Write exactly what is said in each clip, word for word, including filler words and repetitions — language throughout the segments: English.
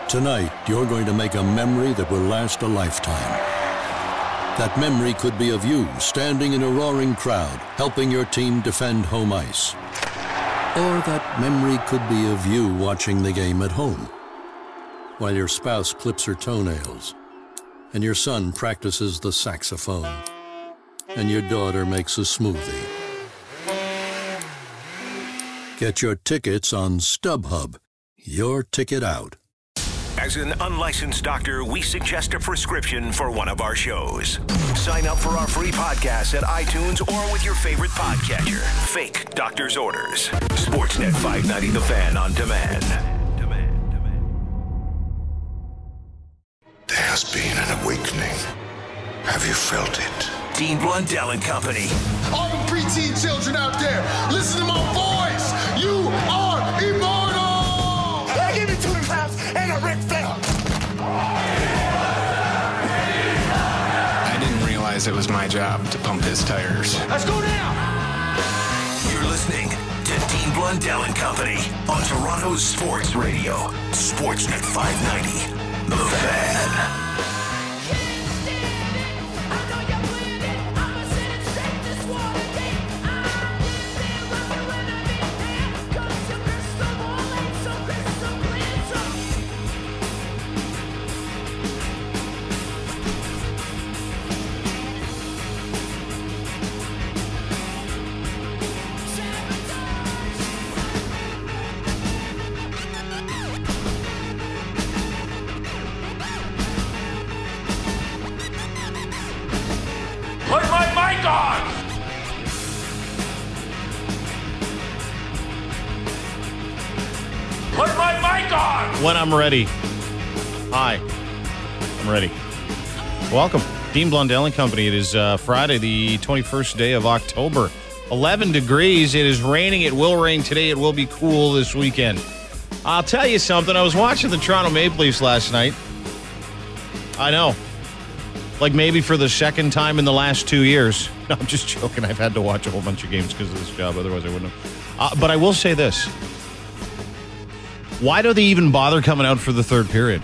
Tonight, you're going to make a memory that will last a lifetime. That memory could be of you standing in a roaring crowd, helping your team defend home ice. Or that memory could be of you watching the game at home, while your spouse clips her toenails, and your son practices the saxophone, and your daughter makes a smoothie. Get your tickets on StubHub. Your ticket out. As an unlicensed doctor, we suggest a prescription for one of our shows. Sign up for our free podcast at iTunes or with your favorite podcatcher. Fake Doctor's Orders. Sportsnet five ninety The Fan on demand. There has been an awakening. Have you felt it? Dean Blundell and Company. All the preteen children out there, listen to my voice. You are immortal. I give you two claps and a Ric Flair. I didn't realize it was my job to pump his tires. Let's go now. You're listening to Dean Blundell and Company on Toronto's Sports Radio. Sportsnet five ninety. The Fan. When I'm ready. Hi. I'm ready. Welcome. Dean Blundell and Company. It is uh, Friday, the twenty-first day of October. eleven degrees. It is raining. It will rain today. It will be cool this weekend. I'll tell you something. I was watching the Toronto Maple Leafs last night. I know. Like maybe for the second time in the last two years. No, I'm just joking. I've had to watch a whole bunch of games because of this job. Otherwise, I wouldn't have. Uh, but I will say this. Why do they even bother coming out for the third period?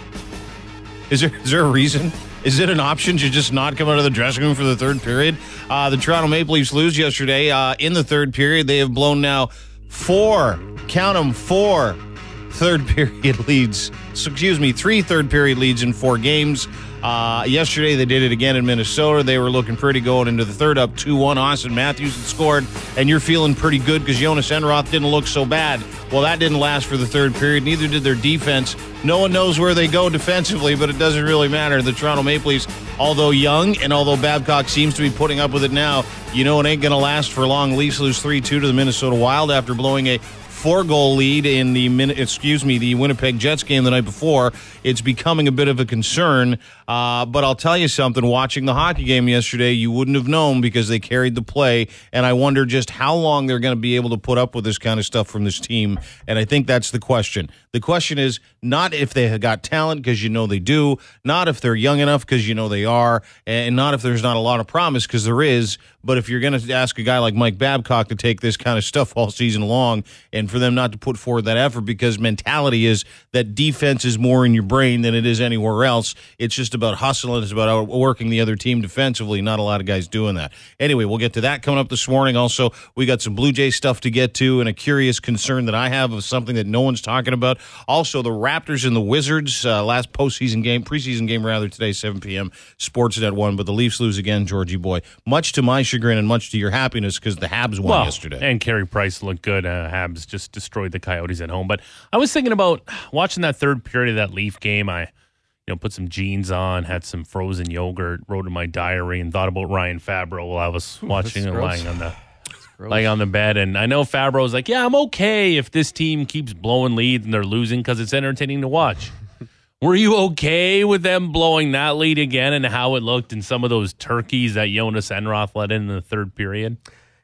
Is there is there a reason? Is it an option to just not come out of the dressing room for the third period? Uh, the Toronto Maple Leafs lose yesterday uh, in the third period. They have blown now four, count them, four third period leads. So, excuse me, three third period leads in four games. Uh, yesterday, they did it again in Minnesota. They were looking pretty going into the third, up two one. Austin Matthews had scored, and you're feeling pretty good because Jonas Enroth didn't look so bad. Well, that didn't last for the third period. Neither did their defense. No one knows where they go defensively, but it doesn't really matter. The Toronto Maple Leafs, although young, and although Babcock seems to be putting up with it now, you know it ain't going to last for long. Leafs lose three two to the Minnesota Wild after blowing a four-goal lead in the min- excuse me the Winnipeg Jets game the night before. It's becoming a bit of a concern. Uh, but I'll tell you something. Watching the hockey game yesterday, you wouldn't have known because they carried the play. And I wonder just how long they're going to be able to put up with this kind of stuff from this team. And I think that's the question. The question is not if they have got talent, because you know they do, not if they're young enough, because you know they are, and not if there's not a lot of promise, because there is. But if you're going to ask a guy like Mike Babcock to take this kind of stuff all season long, and for them not to put forward that effort, because mentality is that defense is more in your brain than it is anywhere else. It's just about hustling. It's about outworking the other team defensively. Not a lot of guys doing that. Anyway, we'll get to that coming up this morning. Also, we got some Blue Jay stuff to get to, and a curious concern that I have of something that no one's talking about. Also, the Raptors and the Wizards, uh, last postseason game, preseason game rather, today, seven p.m. Sportsnet one, but the Leafs lose again, Georgie boy. Much to my chagrin and much to your happiness, because the Habs won well, yesterday. And Carey Price looked good. Uh, Habs just destroyed the Coyotes at home. But I was thinking about watching that third period of that Leaf game. I, you know, put some jeans on, had some frozen yogurt, wrote in my diary, and thought about Ryan Fabro while I was watching and lying on the lying on the bed. And I know Fabro's like, yeah, I'm okay if this team keeps blowing leads and they're losing because it's entertaining to watch. Were you okay with them blowing that lead again and how it looked in some of those turkeys that Jonas Enroth let in, in the third period?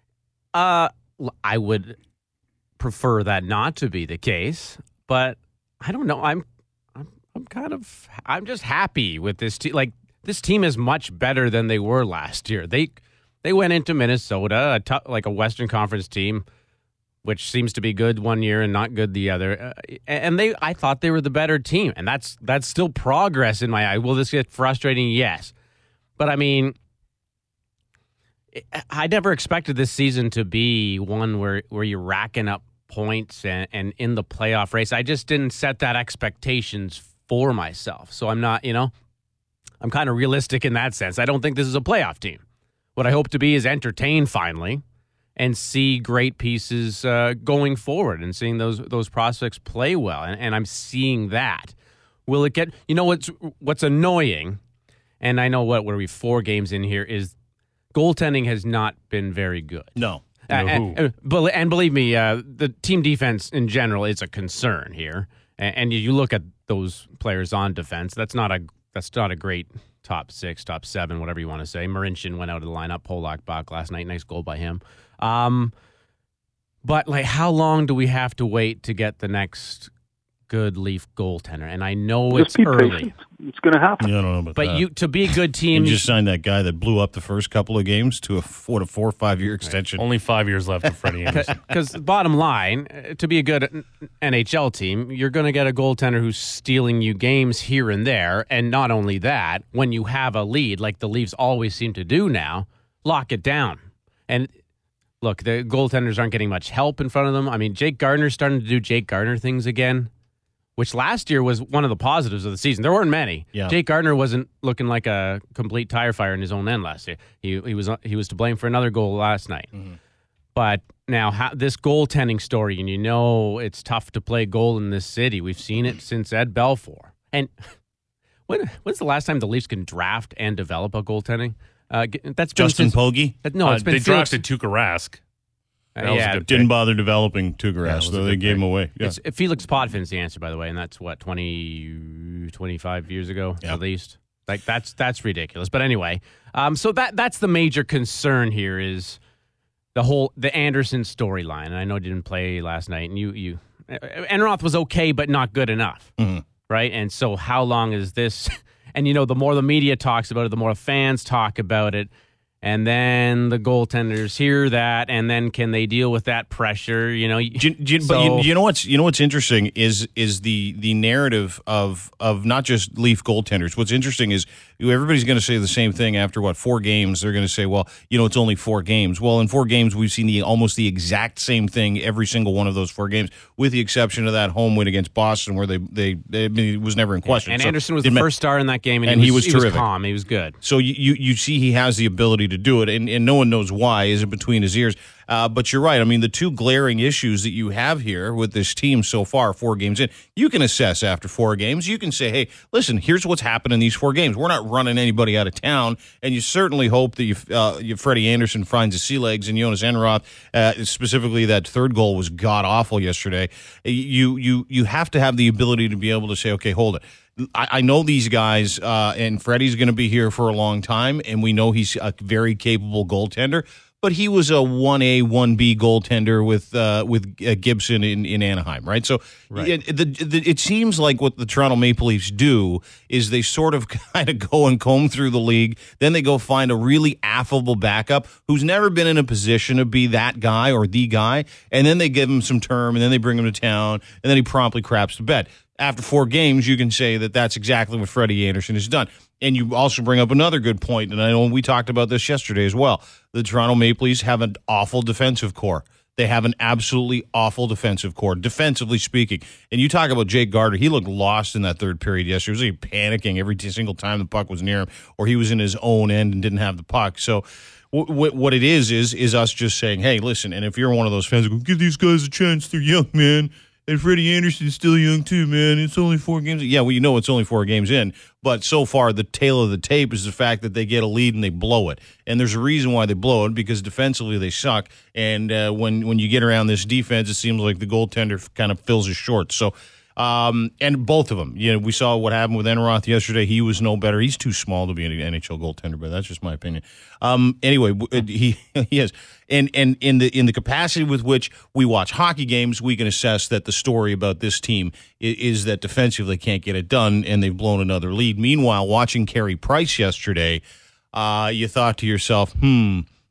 Uh, I would prefer that not to be the case, but I don't know. I'm, I'm, I'm kind of, I'm just happy with this team. Like, this team is much better than they were last year. They, they went into Minnesota, a t- like a Western Conference team, which seems to be good one year and not good the other. Uh, and they, I thought they were the better team, and that's that's still progress in my eye. Will this get frustrating? Yes. But, I mean, I never expected this season to be one where, where you're racking up points and, and in the playoff race. I just didn't set that expectations for myself. So I'm not, you know, I'm kind of realistic in that sense. I don't think this is a playoff team. What I hope to be is entertained finally and see great pieces uh, going forward and seeing those those prospects play well. And, and I'm seeing that. Will it get, you know, what's what's annoying, and I know what, what are we, four games in here, is goaltending has not been very good. No. Uh, and, and believe me, uh, the team defense in general is a concern here. And, and you look at those players on defense, that's not a that's not a great top six, top seven, whatever you want to say. Marincin went out of the lineup, Polak back last night, nice goal by him. Um, but like, how long do we have to wait to get the next good Leaf goaltender? And I know Just it's early. Patient. It's going to happen. Yeah, I don't know about but that. you to be a good team, you just signed that guy that blew up the first couple of games to a four to four or five year extension. Only five years left of Freddie Anderson. Because bottom line, uh, to be a good N H L team, you're going to get a goaltender who's stealing you games here and there. And not only that, when you have a lead, like the Leafs always seem to do now, lock it down. And look, the goaltenders aren't getting much help in front of them. I mean, Jake Gardner's starting to do Jake Gardner things again, which last year was one of the positives of the season. There weren't many. Yeah. Jake Gardner wasn't looking like a complete tire fire in his own end last year. He he was he was to blame for another goal last night. Mm-hmm. But now how, this goaltending story, and you know it's tough to play goal in this city. We've seen it since Ed Belfour. And when when's the last time the Leafs can draft and develop a goaltending? Uh, that's been Justin since, Pogge? Uh, no, it's uh, been they Felix, drafted Tuukka Rask. Uh, yeah, didn't bother developing Tuukka Yeah, Rask, though they gave pick. him away. Yeah. It's Felix Potvin's the answer, by the way, and that's what twenty, twenty-five years ago Yeah. at least. Like that's that's ridiculous. But anyway, um, so that that's the major concern here is the whole the Anderson storyline. And I know he didn't play last night, and you you Enroth was okay, but not good enough, Mhm. right? And so how long is this? And you know, the more the media talks about it, the more fans talk about it. And then the goaltenders hear that, and then can they deal with that pressure? You know, Do you, do you, so, but you, you know what's you know what's interesting is is the the narrative of of not just Leaf goaltenders. What's interesting is everybody's going to say the same thing after what four games. They're going to say, well, you know, it's only four games. Well, in four games, we've seen the almost the exact same thing every single one of those four games, with the exception of that home win against Boston, where they they, they I mean, it was never in question. And So Anderson was it the meant- first star in that game, and, and he was, he was terrific. He was calm. He was good. So you, you you see he has the ability to do it, and, and no one knows why. Is it between his ears? Uh, but you're right. I mean, the two glaring issues that you have here with this team so far, four games in, you can assess after four games. You can say, hey, listen, here's what's happened in these four games. We're not running anybody out of town, and you certainly hope that you, uh, you Freddie Anderson finds his sea legs, and Jonas Enroth, uh, specifically that third goal was god-awful yesterday. You, you, you have to have the ability to be able to say, okay, hold it. I, I know these guys, uh, and Freddie's going to be here for a long time, and we know he's a very capable goaltender. But he was a one A, one B goaltender with uh, with uh, Gibson in, in Anaheim, right? So Right. It, the, the, it seems like what the Toronto Maple Leafs do is they sort of kind of go and comb through the league. Then they go find a really affable backup who's never been in a position to be that guy or the guy. And then they give him some term, and then they bring him to town, and then he promptly craps to bed. After four games, you can say that that's exactly what Freddie Anderson has done. And you also bring up another good point, and I know we talked about this yesterday as well. The Toronto Maple Leafs have an awful defensive core. They have an absolutely awful defensive core, defensively speaking. And you talk about Jake Gardner. He looked lost in that third period yesterday. Was he panicking every single time the puck was near him, or he was in his own end and didn't have the puck? So w- w- what it is is is us just saying, hey, listen, and if you're one of those fans, go, give these guys a chance. They're young, man. And Freddie Anderson's still young too, man. It's only four games. Yeah, well, you know it's only four games in. But so far, the tail of the tape is the fact that they get a lead and they blow it. And there's a reason why they blow it, because defensively they suck. And uh, when, when you get around this defense, it seems like the goaltender kind of fills his shorts. So, um, and both of them. You know, we saw what happened with Enroth yesterday. He was no better. He's too small to be an N H L goaltender, but that's just my opinion. Um, anyway, he he is. And and in the in the capacity with which we watch hockey games, we can assess that the story about this team is, is that defensively they can't get it done, and they've blown another lead. Meanwhile, watching Carey Price yesterday, uh, you thought to yourself, hmm,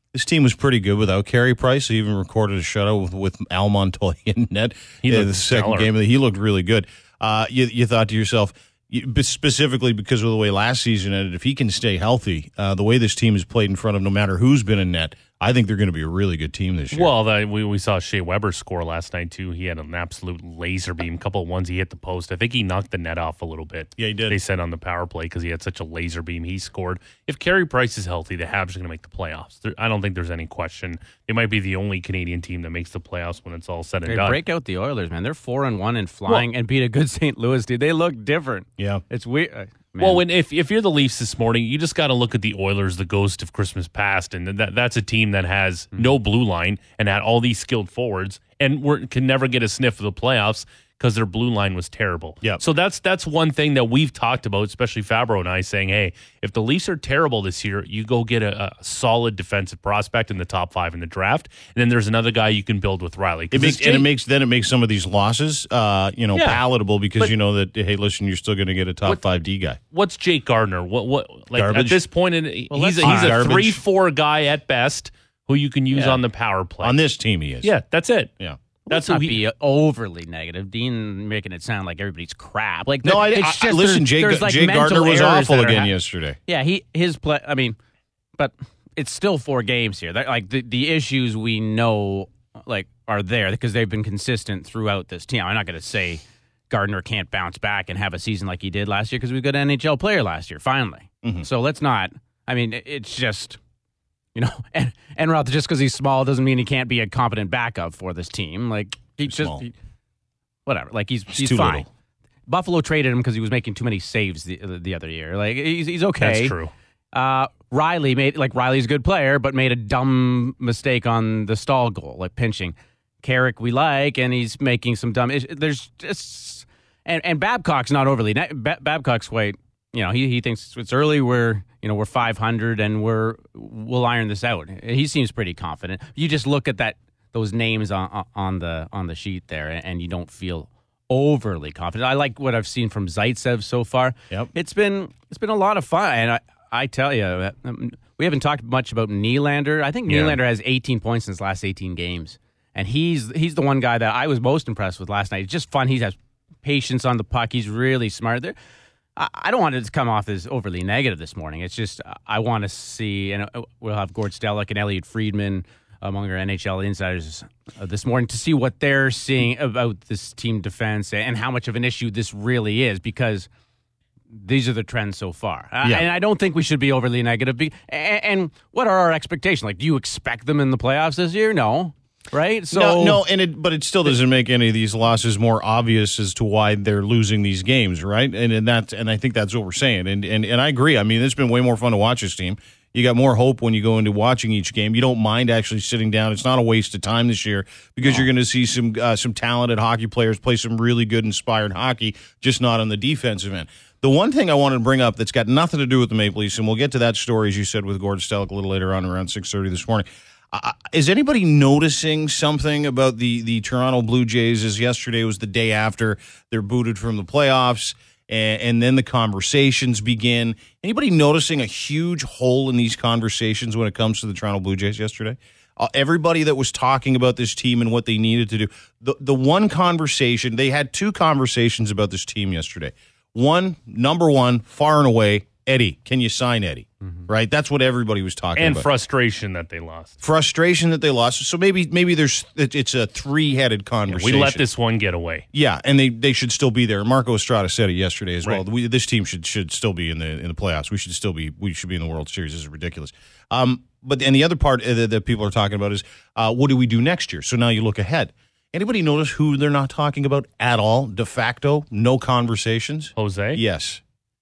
This team was pretty good without Carey Price. He even recorded a shutout with, with Al Montoya in net. He uh, looked the second stellar. game of the, he looked really good. Uh, you, you thought to yourself, you, specifically because of the way last season ended, if he can stay healthy, uh, the way this team has played in front of no matter who's been in net, I think they're going to be a really good team this year. Well, the, we, we saw Shea Weber score last night, too. He had an absolute laser beam. A couple of ones he hit the post. I think he knocked the net off a little bit. Yeah, he did. They said on the power play because he had such a laser beam. He scored. If Carey Price is healthy, the Habs are going to make the playoffs. There, I don't think there's any question. They might be the only Canadian team that makes the playoffs when it's all said and They done. break out the Oilers, man. They're four and one and flying Well- and beat a good Saint Louis team. They look different. Yeah. It's weird. Uh, man. Well, when if if you're the Leafs this morning, you just got to look at the Oilers, the ghost of Christmas past, and that that's a team that has Mm-hmm. no blue line and had all these skilled forwards, and we're, can never get a sniff of the playoffs because their blue line was terrible. Yep. So that's that's one thing that we've talked about, especially Fabro and I, saying, hey, if the Leafs are terrible this year, you go get a, a solid defensive prospect in the top five in the draft, and then there's another guy you can build with Riley. It 'Cause makes, this and it Jake- makes then it makes some of these losses, uh, you know, Yeah. palatable because But- you know that hey, listen, you're still going to get a top What- five D guy. What's Jake Gardner? What what like Garbage. at this point in Well, he's a, let's- he's a Garbage. three four guy at best who you can use Yeah. on the power play. On this team, he is. Yeah, that's it. yeah. That's Let's not who he, be overly negative. Dean making it sound like everybody's crap. Like No, I, it's I, just listen. there's- Jay, there's, like, Jay mental Gardner was errors awful that are again hap- yesterday. Yeah, he his play. I mean, but it's still four games here. That, like the the issues we know like are there because they've been consistent throughout this team. I'm not going to say Gardner can't bounce back and have a season like he did last year because we've got an N H L player last year. Finally, Mm-hmm. so let's not. I mean, it- it's just. You know, and and Roth, just because he's small doesn't mean he can't be a competent backup for this team. Like he Too just small. he- whatever. Like he's he's too fine. little. Buffalo traded him because he was making too many saves the the other year. Like he's he's okay. that's true. Uh, Riley made like Riley's a good player, but made a dumb mistake on the stall goal, like pinching. Carrick we like, and he's making some dumb. ish- There's just and and Babcock's not overly. ne- Ba- Babcock's quite. You know, he he thinks it's early. We're you know we're five hundred and we're we'll iron this out. He seems pretty confident. You just look at that those names on on the on the sheet there, and you don't feel overly confident. I like what I've seen from Zaitsev so far. Yep. It's been it's been a lot of fun, and I I tell you, um, we haven't talked much about Nylander. I think Yeah. Nylander has eighteen points in his last eighteen games, and he's he's the one guy that I was most impressed with last night. It's just fun. He has patience on the puck. He's really smart. There, I, I don't want it to come off as overly negative this morning. It's just I want to see, and uh, we'll have Gord Stellick and Elliot Friedman among our N H L insiders uh, this morning to see what they're seeing about this team defense and how much of an issue this really is, because these are the trends so far. Uh, Yeah. and I don't think we should be overly negative. Be- and, and what are our expectations? Like, do you expect them in the playoffs this year? No. Right? So no, no, and it, but it still doesn't make any of these losses more obvious as to why they're losing these games, right? And and that, and I think that's what we're saying. And and and I agree. I mean, it's been way more fun to watch this team. You got more hope when you go into watching each game. You don't mind actually sitting down. It's not a waste of time this year because you're going to see some uh, some talented hockey players play some really good, inspired hockey, just not on the defensive end. The one thing I wanted to bring up that's got nothing to do with the Maple Leafs, and we'll get to that story, as you said, with Gord Stellick a little later on around six thirty this morning. Uh, is anybody noticing something about the, the Toronto Blue Jays as yesterday was the day after they're booted from the playoffs and, and then the conversations begin? Anybody noticing a huge hole in these conversations when it comes to the Toronto Blue Jays yesterday? Uh, everybody that was talking about this team and what they needed to do. The, the one conversation, they had two conversations about this team yesterday. One, number one, far and away, Eddie, can you sign Eddie? Mm-hmm. Right? That's what everybody was talking And about. frustration that they lost. Frustration that they lost. So maybe maybe there's it's a three-headed Yeah, conversation. we let this one get away. Yeah, and they, they should still be there. Marco Estrada said it yesterday as well. Right. We, this team should should still be in the in the playoffs. We should still be we should be in the World Series. This is ridiculous. Um, but and the other part that, that people are talking about is uh, what do we do next year? So now you look ahead. Anybody notice who they're not talking about at all? De facto, no conversations. Jose? Yes.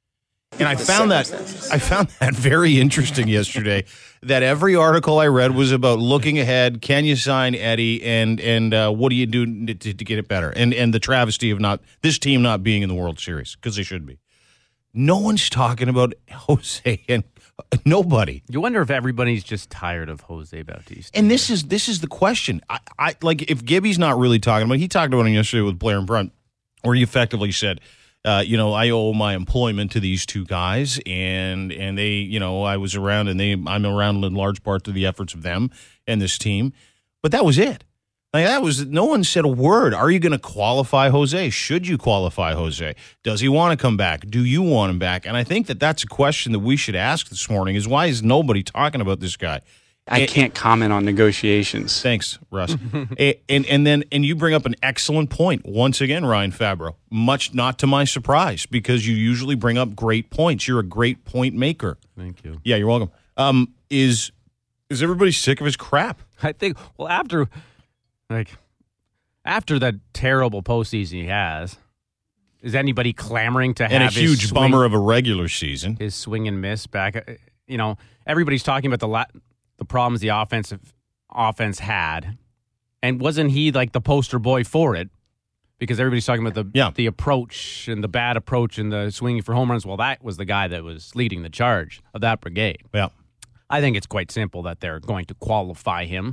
And I found that I found that very interesting yesterday. That every article I read was about looking ahead. Can you sign Eddie? And and uh, what do you do to, to get it better? And and the travesty of not this team not being in the World Series because they should be. No one's talking about Jose and uh, nobody. you wonder if everybody's just tired of Jose Bautista. And this is this is the question. I, I like if Gibby's not really talking about. He talked about it yesterday with Blair and Brunt, where he effectively said. uh, you know, I owe my employment to these two guys, and and they, you know, I was around, and they, I'm around in large part to the efforts of them and this team. But that was it. Like that was no one said a word. Are you going to qualify Jose? Should you qualify Jose? Does he want to come back? Do you want him back? And I think that that's a question that we should ask this morning: is why is nobody talking about this guy? I and, can't comment on negotiations. Thanks, Russ. and, and and then and you bring up an excellent point once again, Ryan Fabro. Much not to my surprise, because you usually bring up great points. You're a great point maker. Thank you. Yeah, you're welcome. Um, is is everybody sick of his crap? I think. Well, after. Like, after that terrible postseason he has, is anybody clamoring to have and a his huge swing, bummer of a regular season, his swing and miss back? You know, everybody's talking about the la- the problems the offensive offense had, and wasn't he like the poster boy for it? Because everybody's talking about the yeah. the approach and the bad approach and the swinging for home runs. Well, that was the guy that was leading the charge of that brigade. Yeah, I think it's quite simple that they're going to qualify him.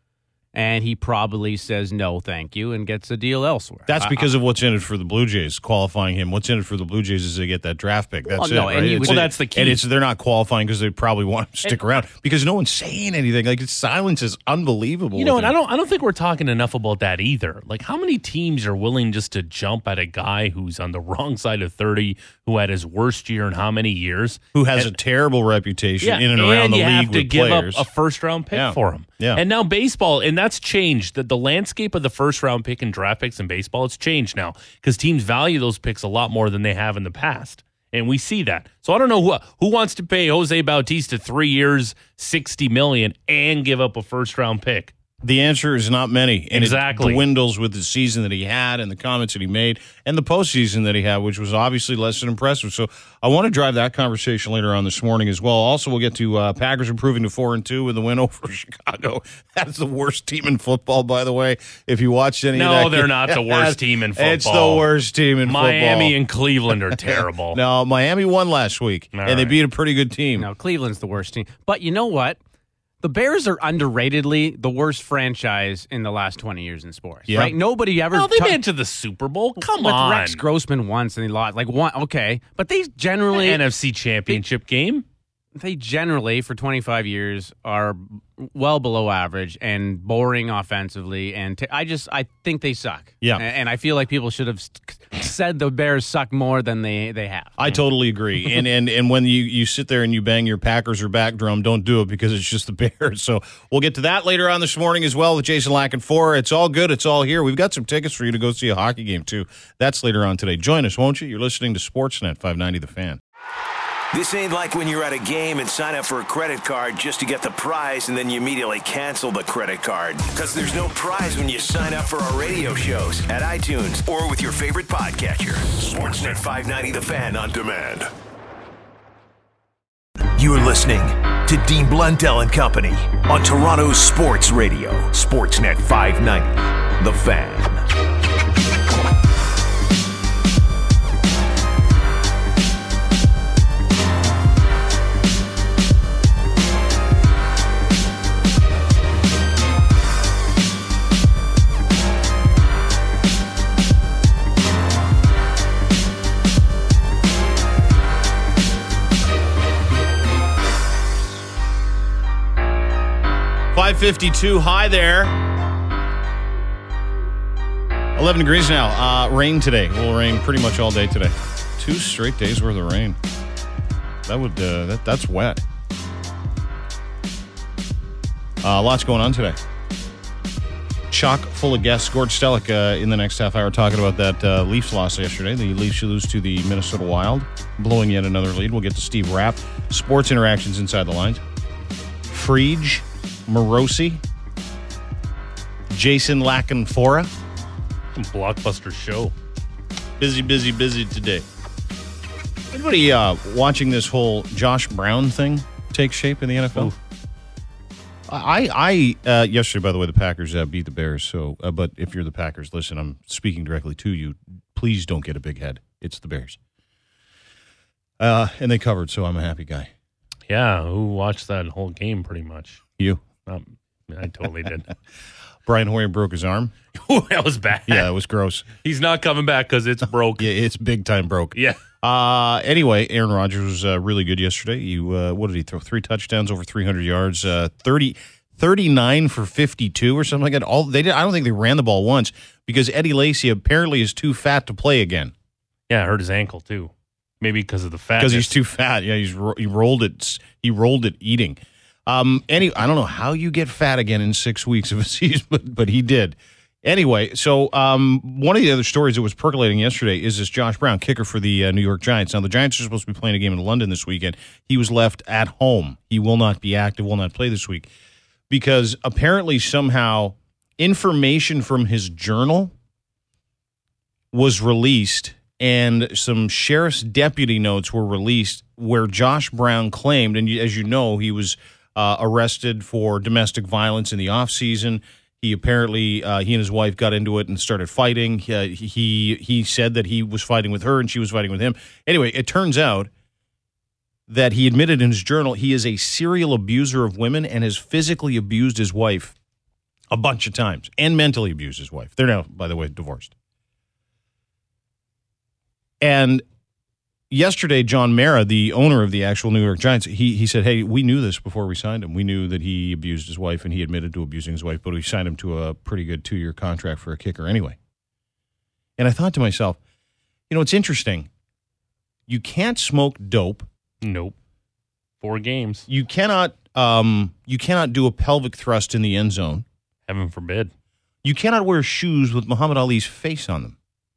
And he probably says no, thank you, and gets a deal elsewhere. That's because of what's in it for the Blue Jays, qualifying him. What's in it for the Blue Jays is they get that draft pick. That's well, no, it, and right? he, It's well, it. that's the key. And it's they're not qualifying because they probably want to stick and, around because no one's saying anything. Like, its silence is unbelievable. You know, and him. I don't, I don't think we're talking enough about that either. Like, how many teams are willing just to jump at a guy who's on the wrong side of thirty, who had his worst year in how many years, who has and, a terrible reputation yeah, in and and around the you league have to with give players. up a first round pick yeah. for him. Yeah. And now baseball, and that's changed. The, the landscape of the first round pick and draft picks in baseball, it's changed now because teams value those picks a lot more than they have in the past. And we see that. So I don't know who who wants to pay Jose Bautista three years, sixty million dollars and give up a first round pick. The answer is not many. And exactly. It dwindles with the season that he had and the comments that he made and the postseason that he had, which was obviously less than impressive. So I want to drive that conversation later on this morning as well. Also, we'll get to uh, Packers improving to four and two with the win over Chicago. That's the worst team in football, by the way. If you watched any no, of that, they're not the worst team in football. It's the worst team in Miami football. Miami and Cleveland are terrible. No, Miami won last week, All and right. they beat a pretty good team. No, Cleveland's the worst team. But you know what? The Bears are underratedly the worst franchise in the last twenty years in sports. Yeah. Right? Nobody ever. No, they ta- made it to the Super Bowl. Come with on. Rex Grossman once and he lost. Like one, okay, but they generally N F C Championship game. they generally for twenty-five years are well below average and boring offensively. And t- I just I think they suck. Yeah. and, and I feel like people should have st- said the Bears suck more than they they have. I totally agree. and and and when you, you sit there and you bang your Packers or back drum, don't do it because it's just the Bears. So we'll get to that later on this morning as well with Jason Lacken four. It's all good. It's all here. We've got some tickets for you to go see a hockey game too. That's later on today. Join us, won't you? You're listening to Sportsnet five ninety The Fan. This ain't like when you're at a game and sign up for a credit card just to get the prize and then you immediately cancel the credit card. Because there's no prize when you sign up for our radio shows at iTunes or with your favorite podcatcher. Sportsnet five ninety The Fan on demand. You're listening to Dean Blundell and Company on Toronto's Sports Radio. Sportsnet five ninety The Fan. five fifty-two, hi there. eleven degrees now. Uh, rain today. It will rain pretty much all day today. Two straight days worth of rain. That would uh, that that's wet. Uh, lots going on today. Chock full of guests. Gord Stellick uh, in the next half hour talking about that uh, Leafs loss yesterday. The Leafs lose to the Minnesota Wild, blowing yet another lead. We'll get to Steve Rapp. Sports interactions inside the lines. Frege, Morosi, Jason Lackenfora. Blockbuster show. Busy, busy, busy today. Anybody uh, watching this whole Josh Brown thing take shape in the N F L? Ooh. I, I uh, yesterday, by the way, the Packers uh, beat the Bears. So, uh, but if you're the Packers, listen, I'm speaking directly to you. Please don't get a big head. It's the Bears, uh, and they covered. So I'm a happy guy. Yeah, who watched that whole game pretty much? You. Um, I totally did. Brian Hoyer broke his arm. That was bad. Yeah, it was gross. He's not coming back because it's broke. Yeah, it's big time broke. Yeah. Uh, anyway, Aaron Rodgers was uh, really good yesterday. You, uh, what did he throw? Three touchdowns, over three hundred yards, uh, thirty, thirty-nine for fifty-two or something like that. All they did, I don't think they ran the ball once because Eddie Lacy apparently is too fat to play again. Yeah, hurt his ankle too. Maybe because of the fat. Because he's too fat. Yeah, he's he rolled it. He rolled it eating. Um, any I don't know how you get fat again in six weeks of a season, but but he did. Anyway, so um, one of the other stories that was percolating yesterday is this Josh Brown, kicker for the uh, New York Giants. Now, the Giants are supposed to be playing a game in London this weekend. He was left at home. He will not be active, will not play this week, because apparently somehow information from his journal was released and some sheriff's deputy notes were released where Josh Brown claimed, and as you know, he was uh, arrested for domestic violence in the offseason. He apparently, uh, he and his wife got into it and started fighting. Uh, he he said that he was fighting with her and she was fighting with him. Anyway, it turns out that he admitted in his journal he is a serial abuser of women and has physically abused his wife a bunch of times and mentally abused his wife. They're now, by the way, divorced. And yesterday, John Mara, the owner of the actual New York Giants, he he said, hey, we knew this before we signed him. We knew that he abused his wife, and he admitted to abusing his wife, but we signed him to a pretty good two-year contract for a kicker anyway. And I thought to myself, you know, it's interesting. You can't smoke dope. Nope. Four games. You cannot um, you cannot do a pelvic thrust in the end zone. Heaven forbid. You cannot wear shoes with Muhammad Ali's face on them.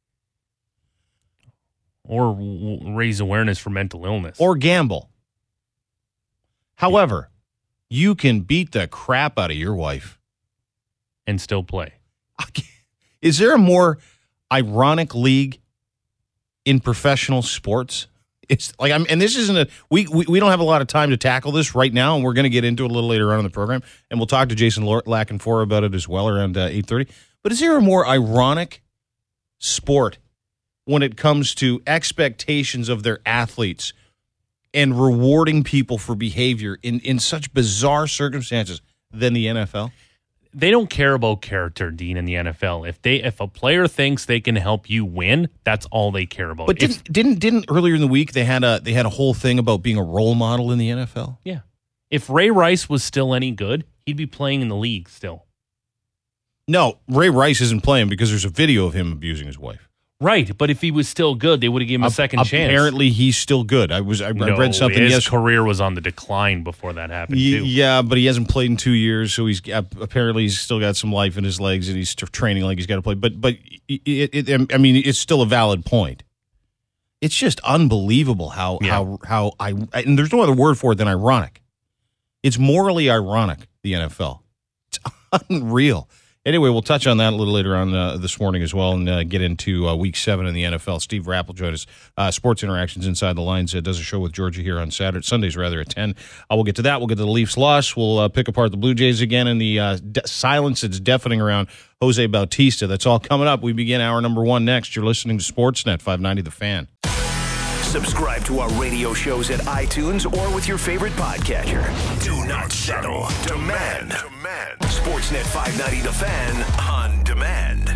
Or w- raise awareness for mental illness. Or gamble. However, you can beat the crap out of your wife. And still play. Is there a more ironic league in professional sports? It's like I'm, and this isn't a we, we we don't have a lot of time to tackle this right now, and we're going to get into it a little later on in the program, and we'll talk to Jason Lackenfor about it as well around uh, eight thirty. But is there a more ironic sport when it comes to expectations of their athletes and rewarding people for behavior in, in such bizarre circumstances than the N F L? They don't care about character, Dean, in the N F L. If they if a player thinks they can help you win, that's all they care about. But didn't if, didn't didn't earlier in the week they had a they had a whole thing about being a role model in the N F L? Yeah. If Ray Rice was still any good, he'd be playing in the league still. No, Ray Rice isn't playing because there's a video of him abusing his wife. Right, but if he was still good, they would have given him a, a second apparently chance. Apparently, he's still good. I was I, no, I read something. His yes, career was on the decline before that happened. Y- too. Yeah, but he hasn't played in two years, so he's apparently he's still got some life in his legs, and he's training like he's got to play. But but it, it, I mean, it's still a valid point. It's just unbelievable how yeah. how how I and there's no other word for it than ironic. It's morally ironic. The N F L. It's unreal. Anyway, we'll touch on that a little later on uh, this morning as well and uh, get into uh, week seven in the N F L. Steve Rapp will join us. Uh, Sports Interactions Inside the Lines uh, does a show with Georgia here on Saturday, Sundays rather, at ten. Uh, we'll get to that. We'll get to the Leafs loss. We'll uh, pick apart the Blue Jays again and the uh, de- silence that's deafening around Jose Bautista. That's all coming up. We begin hour number one next. You're listening to Sportsnet five ninety The Fan. Subscribe to our radio shows at iTunes or with your favorite podcatcher. Do not settle. Demand. Demand. Sportsnet five ninety The Fan on demand.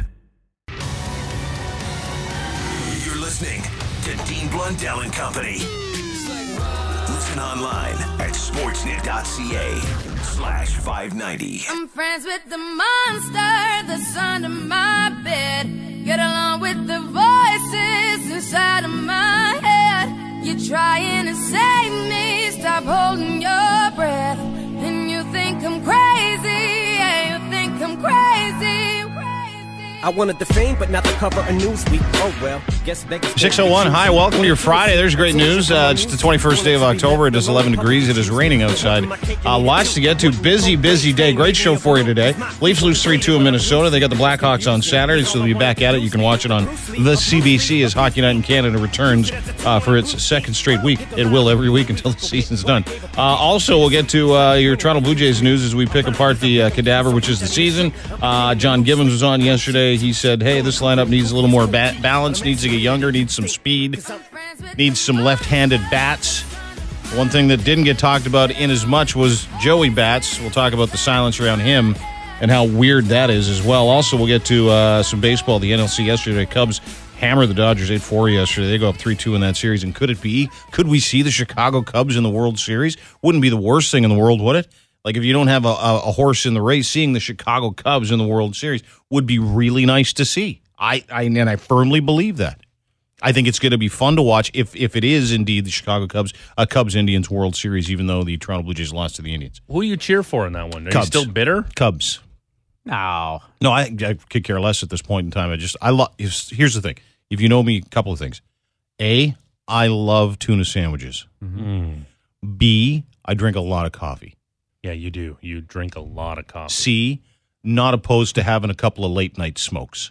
You're listening to Dean Blundell and Company. Listen online at sportsnet.ca slash 590. I'm friends with the monster that's under my bed. Get along with the voices inside of my head. You're trying to save me, stop holding your breath. And you think I'm crazy, yeah, you think I'm crazy. I wanted the fame, but not the cover of Newsweek. Oh, well, guess Vegas. six oh one, hi, welcome to your Friday. There's great news. Uh, it's the twenty-first day of October. It is eleven degrees. It is raining outside. Uh, lots to get to. Busy, busy day. Great show for you today. Leafs lose three two in Minnesota. They got the Blackhawks on Saturday, so they'll be back at it. You can watch it on the C B C as Hockey Night in Canada returns uh, for its second straight week. It will every week until the season's done. Uh, also, we'll get to uh, your Toronto Blue Jays news as we pick apart the uh, cadaver, which is the season. Uh, John Gibbons was on yesterday. He said, hey, this lineup needs a little more ba- balance, needs to get younger, needs some speed, needs some left-handed bats. One thing that didn't get talked about in as much was Joey Bats. We'll talk about the silence around him and how weird that is as well. Also, we'll get to uh, some baseball. The N L C yesterday, Cubs hammer the Dodgers eight four yesterday. They go up three two in that series. And could it be? Could we see the Chicago Cubs in the World Series? Wouldn't be the worst thing in the world, would it? Like, if you don't have a, a, a horse in the race, seeing the Chicago Cubs in the World Series would be really nice to see. I, I and I firmly believe that. I think it's going to be fun to watch if if it is indeed the Chicago Cubs, a Cubs-Indians World Series, even though the Toronto Blue Jays lost to the Indians. Who do you cheer for in that one? Are Cubs. you still bitter? Cubs. No. No, I, I could care less at this point in time. I just, I love, here's the thing. If you know me, a couple of things. A, I love tuna sandwiches. Mm. B, I drink a lot of coffee. Yeah, you do. You drink a lot of coffee. C, not opposed to having a couple of late night smokes.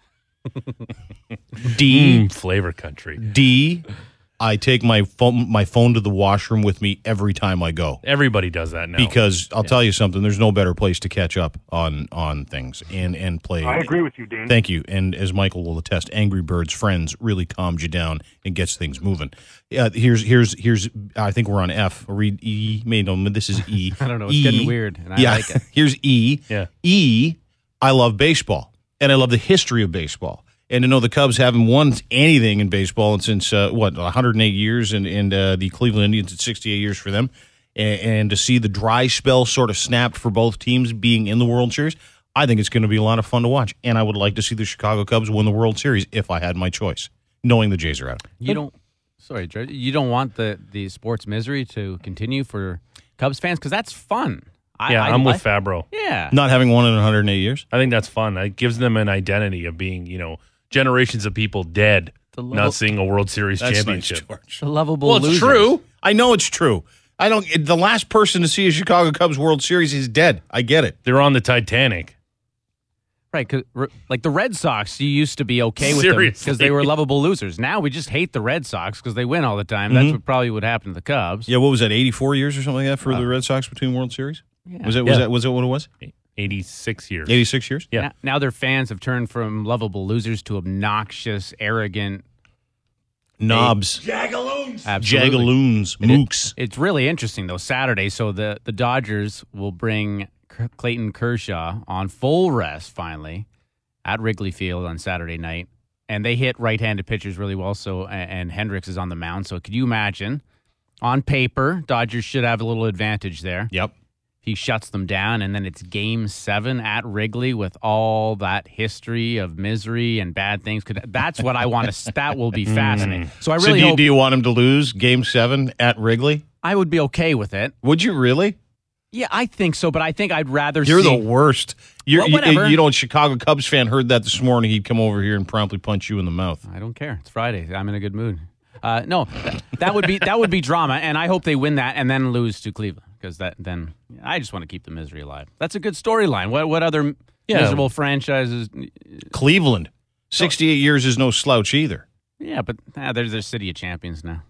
D, mm, flavor country. D, I take my phone my phone to the washroom with me every time I go. Everybody does that now. Because I'll yeah. tell you something, there's no better place to catch up on on things and, and play. I agree with you, Dean. Thank you. And as Michael will attest, Angry Birds Friends really calms you down and gets things moving. Uh, here's here's here's I think we're on F. Read E. Maybe no, this is E. I don't know. It's E, getting weird, and I yeah, like it. Here's E. Yeah. E. I love baseball, and I love the history of baseball. And to know the Cubs haven't won anything in baseball since, uh, what, one hundred eight years, and, and uh, the Cleveland Indians at sixty-eight years for them, and, and to see the dry spell sort of snapped for both teams being in the World Series, I think it's going to be a lot of fun to watch. And I would like to see the Chicago Cubs win the World Series if I had my choice, knowing the Jays are out. You don't, sorry, George, you don't want the, the sports misery to continue for Cubs fans? Because that's fun. I, yeah, I, I'm I, with Fabro. Yeah. Not having won in one hundred eight years? I think that's fun. It gives them an identity of being, you know, generations of people dead, level, not seeing a World Series That's championship. Nice, the lovable well, it's losers. true. I know it's true. I don't. The last person to see a Chicago Cubs World Series is dead. I get it. They're on the Titanic. Right, cause, like the Red Sox, you used to be okay with Seriously. them because they were lovable losers. Now we just hate the Red Sox because they win all the time. That's Mhm. what probably would happen to the Cubs. Yeah, what was that? eighty-four years or something like that for Oh. the Red Sox between World Series? Yeah. Was it? Was Yeah. that? Was it what it was? eighty-six years. eighty-six years? Yeah. Now, now their fans have turned from lovable losers to obnoxious, arrogant Knobs. Jagaloons. Absolutely. Jagaloons. It- Mooks. It's really interesting, though, Saturday. So the, the Dodgers will bring K- Clayton Kershaw on full rest, finally, at Wrigley Field on Saturday night. And they hit right-handed pitchers really well, so and, and Hendricks is on the mound. So could you imagine, on paper, Dodgers should have a little advantage there. Yep. He shuts them down, and then it's game seven at Wrigley with all that history of misery and bad things. Could That's what I want to – that will be fascinating. So I really so do you, hope – do you want him to lose game seven at Wrigley? I would be okay with it. Would you really? Yeah, I think so, but I think I'd rather You're see... the worst. You're, Well, whatever. you, you know, a Chicago Cubs fan heard that this morning. He'd come over here and promptly punch you in the mouth. I don't care. It's Friday. I'm in a good mood. Uh, no, th- that would be that would be drama, and I hope they win that and then lose to Cleveland because that then I just want to keep the misery alive. That's a good storyline. What what other Yeah. miserable franchises? Cleveland. sixty-eight years is no slouch either. Yeah, but ah, they're the city of champions now.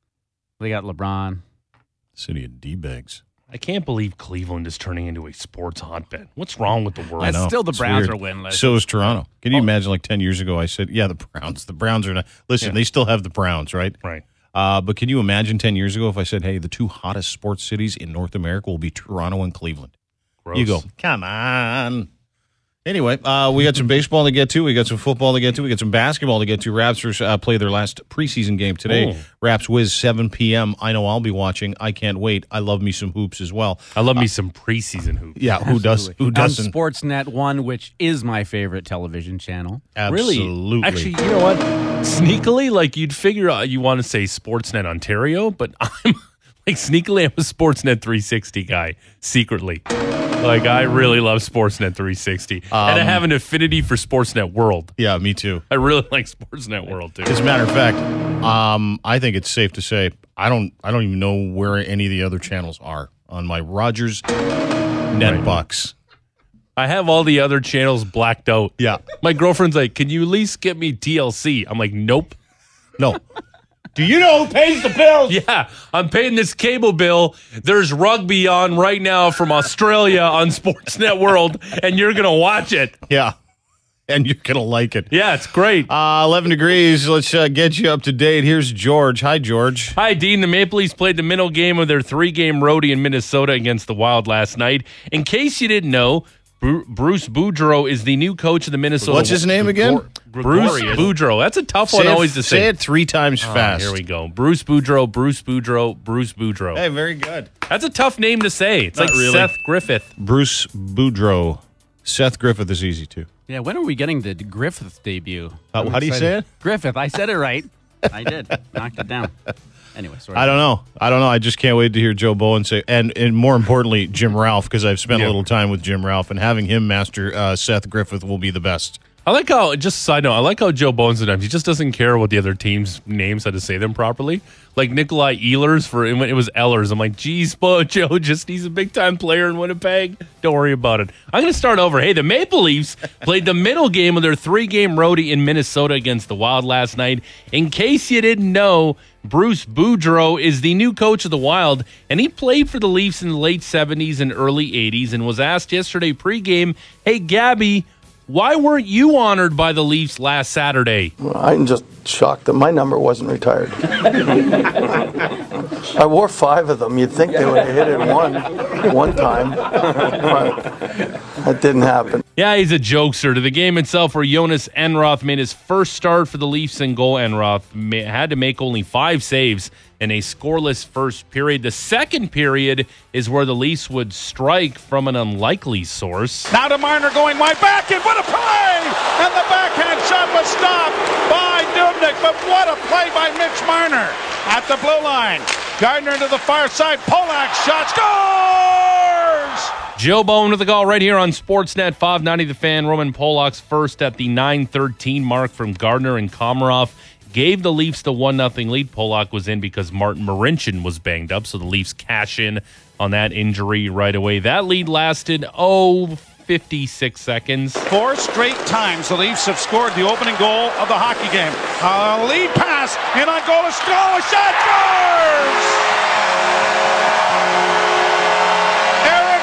They got LeBron. City of D-bags. I can't believe Cleveland is turning into a sports hotbed. What's wrong with the world? I That's know. still the It's Browns weird. are winless. So is Toronto. Can you Oh. imagine, like ten years ago, I said, yeah, the Browns. The Browns are not. Listen, Yeah. they still have the Browns, right? Right. Uh, but can you imagine ten years ago if I said, hey, the two hottest sports cities in North America will be Toronto and Cleveland? Gross. You go, come on. Anyway, uh, we got some baseball to get to. We got some football to get to. We got some basketball to get to. Raptors uh, play their last preseason game today. Oh. Raps Wiz, seven p.m. I know I'll be watching. I can't wait. I love me some hoops as well. I love me some preseason hoops. Yeah, who does? Who on doesn't? Sportsnet one, which is my favorite television channel. Absolutely. Really? Actually, you know what? Sneakily, like you'd figure out you want to say Sportsnet Ontario, but I'm like sneakily I'm a Sportsnet three sixty guy secretly. Like I really love Sportsnet three sixty, Um, and I have an affinity for Sportsnet World. Yeah, me too. I really like Sportsnet World too. As a matter of fact, um, I think it's safe to say I don't. I don't even know where any of the other channels are on my Rogers net box. I have all the other channels blacked out. Yeah. My girlfriend's like, "Can you at least get me T L C?" I'm like, "Nope." No. Do you know who pays the bills? Yeah, I'm paying this cable bill. There's rugby on right now from Australia on Sportsnet World, and you're going to watch it. Yeah. And you're going to like it. Yeah, it's great. Uh, eleven degrees. Let's uh, get you up to date. Here's George. Hi, George. Hi, Dean. The Maple Leafs played the middle game of their three-game roadie in Minnesota against the Wild last night. In case you didn't know, Bru- Bruce Boudreau is the new coach of the Minnesota. What's his name again? Bruce Boudreau. That's a tough say one it, always to say. Say it three times Oh, fast. here we go. Bruce Boudreau, Bruce Boudreau, Bruce Boudreau. Hey, very good. That's a tough name to say. It's Not like really. Seth Griffith. Bruce Boudreau. Seth Griffith is easy, too. Yeah, when are we getting the Griffith debut? Uh, I'm how do you say excited. it? Griffith. I said it right. I did. Knocked it down. Anyway, sorry. I don't know. I don't know. I just can't wait to hear Joe Bowen say, and, and more importantly, Jim Ralph, because I've spent Yeah. a little time with Jim Ralph, and having him master uh, Seth Griffith will be the best. I like how, just a side note, I like how Joe Bowen sometimes, he just doesn't care what the other team's names, how to say them properly. Like Nikolai Ehlers, for it was Ehlers. I'm like, geez, Bo, Joe, just he's a big-time player in Winnipeg. Don't worry about it. I'm going to start over. Hey, the Maple Leafs played the middle game of their three-game roadie in Minnesota against the Wild last night. In case you didn't know, Bruce Boudreau is the new coach of the Wild, and he played for the Leafs in the late seventies and early eighties and was asked yesterday pregame, hey, Gabby, why weren't you honored by the Leafs last Saturday? Well, I'm just shocked that my number wasn't retired. I wore five of them. You'd think they would have hit it one, one time. But that didn't happen. Yeah, he's a jokester. To the game itself, where Jonas Enroth made his first start for the Leafs in goal. Enroth ma- had to make only five saves in a scoreless first period. The second period is where the Leafs would strike from an unlikely source. Now to Marner going wide back, and what a play! And the backhand shot was stopped by Dubnyk, but what a play by Mitch Marner at the blue line. Gardner to the far side, Polak shot, scores! Joe Bowen with the call right here on Sportsnet five ninety The Fan. Roman Polak's first at the nine thirteen mark from Gardner and Komarov gave the Leafs the one nothing lead. Polak was in because Martin Marincin was banged up, so the Leafs cash in on that injury right away. That lead lasted, oh, fifty-six seconds. Four straight times the Leafs have scored the opening goal of the hockey game. A lead pass, and on goal is Stahl, a shot, scores! Eric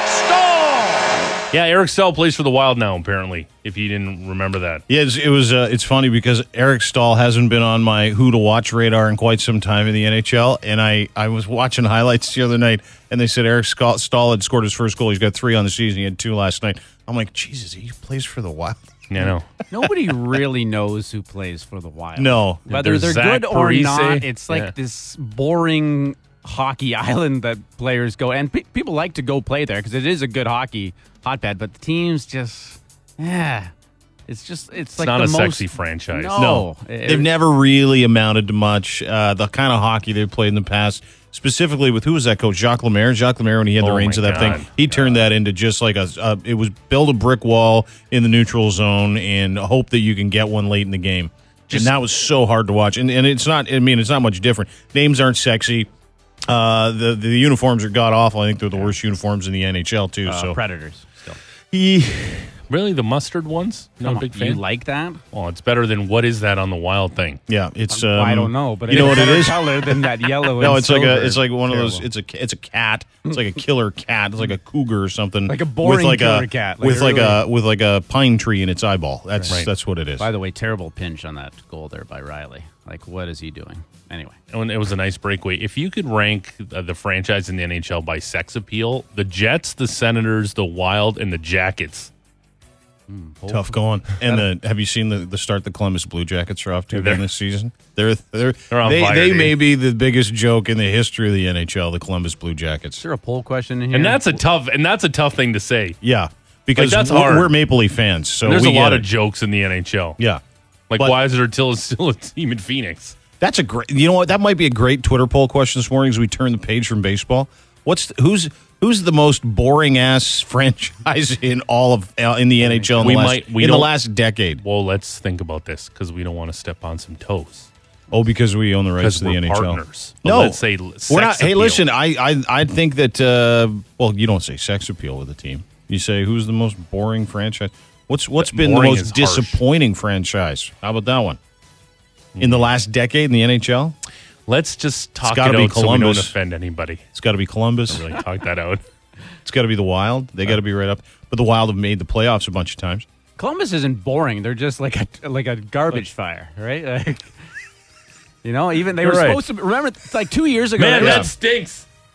Stahl! Yeah, Eric Stahl plays for the Wild now, apparently, if you didn't remember that. Yeah, it's, it was. Uh, it's funny because Eric Stahl hasn't been on my who to watch radar in quite some time in the N H L, and I, I was watching highlights the other night, and they said Eric Stahl had scored his first goal. He's got three on the season. He had two last night. I'm like, Jesus, he plays for the Wild. Yeah, I know. Nobody really knows who plays for the Wild. No. Whether There's they're Zach good or Parise. not, it's like Yeah. this boring hockey island that players go. And pe- people like to go play there because it is a good hockey hotbed, but the teams just, yeah. It's just, it's, It's like not the a most, sexy franchise. No. No, It- they've never really amounted to much. Uh, the kind of hockey they've played in the past, specifically with who was that coach? Jacques Lemaire. Jacques Lemaire, when he had the Oh reins of my that God. thing, he turned that into just like a. Uh, it was build a brick wall in the neutral zone and hope that you can get one late in the game. Just- and that was so hard to watch. And and it's not. I mean, it's not much different. Names aren't sexy. Uh, the the uniforms are god awful. I think they're the worst uniforms in the N H L too. uh, so Predators still. he. Really, the mustard ones? Not Come a big on, fan? You like that? Oh, it's better than what is that on the Wild thing? Yeah, it's. Um, Well, I don't know, but you know what it better is. color than that yellow. No, and it's like silver. a, it's like one of those. Terrible. It's a, it's a cat. It's like a killer cat. It's like a cougar or something. Like a boring with like killer a, cat, like with a like really- a with like a pine tree in its eyeball. That's Right. that's what it is. By the way, terrible pinch on that goal there by Riley. Like, what is he doing? Anyway, And it was a nice breakaway. If you could rank uh, the franchise in the N H L by sex appeal, the Jets, the Senators, the Wild, and the Jackets. Tough going. And the have you seen the, the start the Columbus Blue Jackets are off to They're- again this season? They're they're, They're on they fire, they dude. may be the biggest joke in the history of the N H L. The Columbus Blue Jackets. is there a poll question in here? And that's a tough and that's a tough thing to say. Yeah, because Like, that's we're, hard. we're Maple Leaf fans, so There's we a lot get of it. jokes in the N H L. Yeah, Like, But- why is there still, still a team in Phoenix? That's a great. You know what? That might be a great Twitter poll question this morning as we turn the page from baseball. What's who's who's the most boring ass franchise in all of uh, in the N H L in, We the, last, might- we in the don't- last decade? Well, let's think about this because we don't want to step on some toes. Oh, because we own the rights Because to the we're N H L. partners. But No, let's say we're sex not. Hey, appeal. listen, I I I think that. Uh, well, you don't say sex appeal with a team. You say who's the most boring franchise. What's what's But been the boring most is harsh. disappointing franchise? How about that one? In the last decade in the N H L, Let's just talk it gotta be out so we don't Columbus. offend anybody. it's got to be Columbus. Really talk that out. It's got to be the Wild. They got to be right up. But the Wild have made the playoffs a bunch of times. Columbus isn't boring. They're just like a like a garbage fire, right? Like, you know, even they You're were right. supposed to remember. It's like two years ago. Man, they were- that stinks.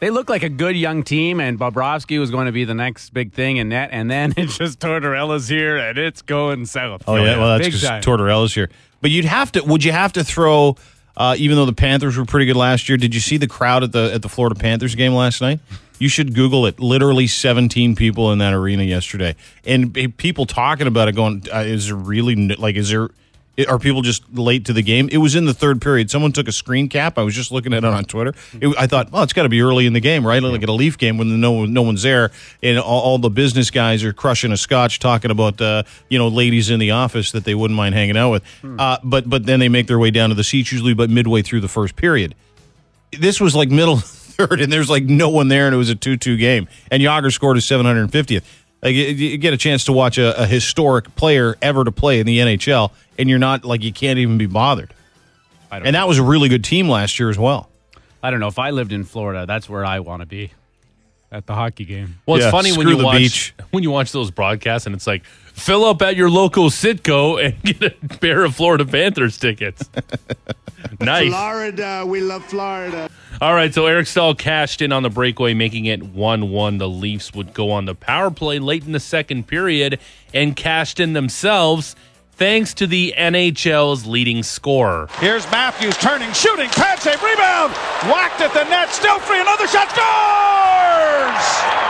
They look like a good young team, and Bobrovsky was going to be the next big thing in net, and then it's just Tortorella's here, and it's going south. Oh, yeah, well, that's because Tortorella's here. But you'd have to, would you have to throw, uh, even though the Panthers were pretty good last year, did you see the crowd at the at the Florida Panthers game last night? You should Google it. Literally seventeen people in that arena yesterday. And people talking about it going, uh, is there really, like, is there, are people just late to the game? It was in the third period. Someone took a screen cap. I was just looking at it on Twitter. It, I thought, well, it's got to be early in the game, right? Like at a Leaf game when no no one's there, and all, all the business guys are crushing a scotch, talking about uh, you know ladies in the office that they wouldn't mind hanging out with. Hmm. Uh, but but then they make their way down to the seats usually, but midway through the first period. This was like middle third, and there's like no one there, and it was a two two game. And Yager scored his seven hundred fiftieth. Like you get a chance to watch a, a historic player ever to play in the N H L, and you're not like you can't even be bothered. I don't and know. That was a really good team last year as well. I don't know if I lived in Florida, that's where I want to be at the hockey game. Well, it's yeah, funny when you watch beach. when you watch those broadcasts, and it's like fill up at your local Citgo and get a pair of Florida Panthers tickets. Nice, Florida, we love Florida. All right, so Eric Staal cashed in on the breakaway, making it one one. The Leafs would go on the power play late in the second period and cashed in themselves thanks to the N H L's leading scorer. Here's Matthews turning, shooting, pad save, rebound, whacked at the net, still free, another shot, scores!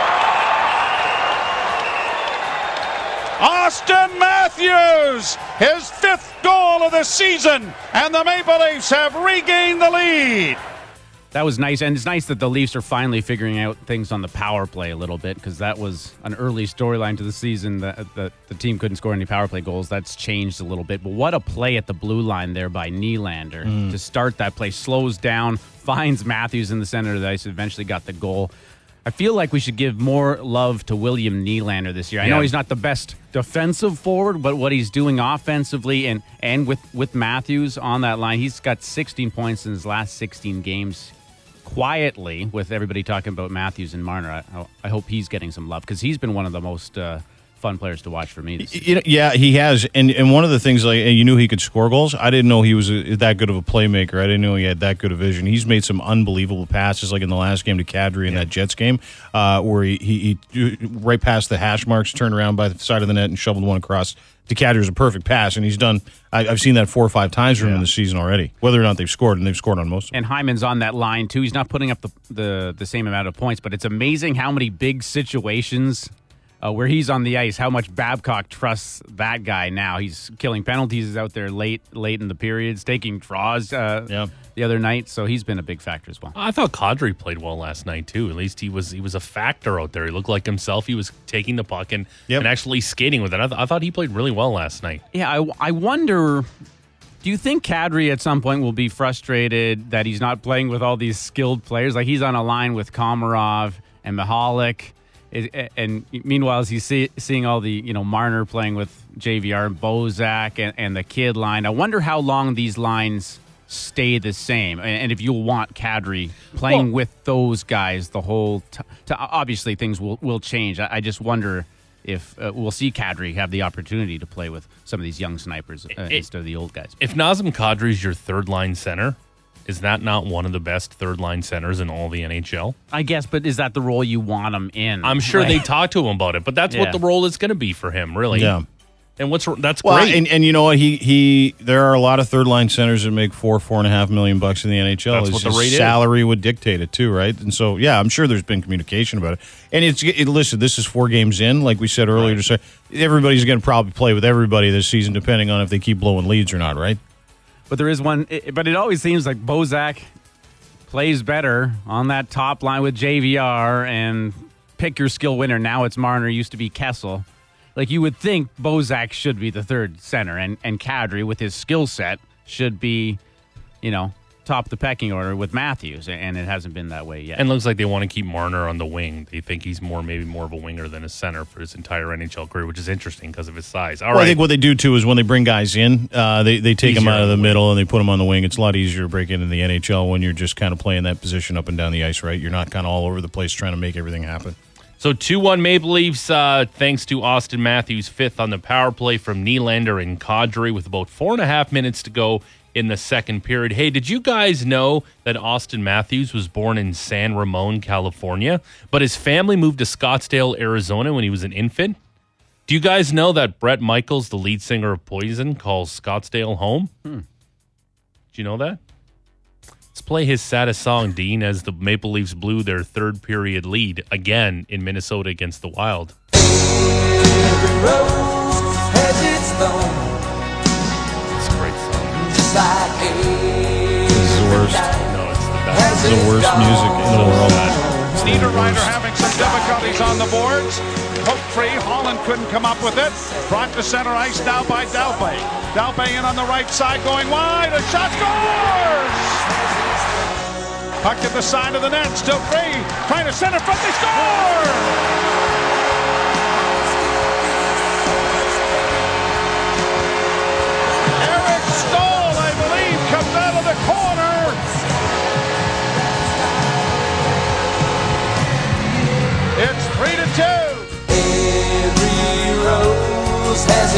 Austin Matthews, his fifth goal of the season, and the Maple Leafs have regained the lead. That was nice, and it's nice that the Leafs are finally figuring out things on the power play a little bit, because that was an early storyline to the season that, that the team couldn't score any power play goals. That's changed a little bit, but what a play at the blue line there by Nylander mm. to start that play. Slows down, finds Matthews in the center of the ice, eventually got the goal. I feel like we should give more love to William Nylander this year. I yeah. know he's not the best defensive forward, but what he's doing offensively and, and with, with Matthews on that line, he's got sixteen points in his last sixteen games. Quietly, with everybody talking about Matthews and Marner, I, I hope he's getting some love, because he's been one of the most uh, fun players to watch for me this you know, yeah, he has. And and one of the things, like, you knew he could score goals. I didn't know he was a, that good of a playmaker. I didn't know he had that good a vision. He's made some unbelievable passes, like in the last game to Kadri in yeah. that Jets game, uh, where he, he, he right past the hash marks, turned around by the side of the net and shoveled one across. To Kadri was a perfect pass, and he's done. I, I've seen that four or five times from yeah. him this season already. Whether or not they've scored, and they've scored on most of them. And Hyman's on that line too. He's not putting up the the, the same amount of points, but it's amazing how many big situations uh, where he's on the ice. How much Babcock trusts that guy now. He's killing penalties. He's out there late late in the periods, taking draws. Uh, yeah. The other night, so he's been a big factor as well. I thought Kadri played well last night too. At least he was he was a factor out there. He looked like himself. He was taking the puck and, yep. and actually skating with it. I, th- I thought he played really well last night. Yeah, I, I wonder, do you think Kadri at some point will be frustrated that he's not playing with all these skilled players? Like, he's on a line with Komarov and Mihalik, and meanwhile, as he's see, seeing all the, you know, Marner playing with J V R and Bozak and, and the kid line. I wonder how long these lines stay the same, and if you'll want Kadri playing well, with those guys the whole time. Obviously, things will, will change. I, I just wonder if uh, we'll see Kadri have the opportunity to play with some of these young snipers uh, it, instead of the old guys. If Nazem Kadri's your third-line center, is that not one of the best third-line centers in all the N H L? I guess, but is that the role you want him in? I'm sure like, they talk to him about it, but that's yeah. what the role is going to be for him, really. Yeah. And what's that's well, great. And, and you know what? He he. There are a lot of third line centers that make four four and a half million bucks in the N H L. That's His, what the rate his salary is. Would dictate it too, right? And so, yeah, I'm sure there's been communication about it. And it's it, listen, this is four games in, like we said earlier. Right. To say everybody's going to probably play with everybody this season, depending on if they keep blowing leads or not, right? But there is one. It, but it always seems like Bozak plays better on that top line with J V R and pick your skill winner. Now it's Marner. Used to be Kessel. Like, you would think Bozak should be the third center, and, and Kadri, with his skill set, should be, you know, top the pecking order with Matthews, and it hasn't been that way yet. And it looks like they want to keep Marner on the wing. They think he's more, maybe more of a winger than a center for his entire N H L career, which is interesting because of his size. All well, right. I think what they do, too, is when they bring guys in, uh, they, they take easier them out of the, the middle and they put them on the wing. It's a lot easier to break into the N H L when you're just kind of playing that position up and down the ice, right? You're not kind of all over the place trying to make everything happen. So two one Maple Leafs, uh, thanks to Austin Matthews, fifth on the power play from Nylander and Kadri with about four and a half minutes to go in the second period. Hey, did you guys know that Austin Matthews was born in San Ramon, California, but his family moved to Scottsdale, Arizona when he was an infant? Do you guys know that Bret Michaels, the lead singer of Poison, calls Scottsdale home? Hmm. Did you know that? Let's play his saddest song, Dean, as the Maple Leafs blew their third period lead again in Minnesota against the Wild. Every rose has its thorn. It's a great song. Just like This is the worst. No, it's the best. It's the worst music in the world. Niederreiter having some difficulties on the boards. Hook free. Holland couldn't come up with it. Brought to center ice now by Dalpe. Dalpe in on the right side going wide. A shot scores! Puck at the side of the net. Still free. Trying to center front. They score! Eric Stahl, I believe, comes out of the corner. It's three to two. Every rose has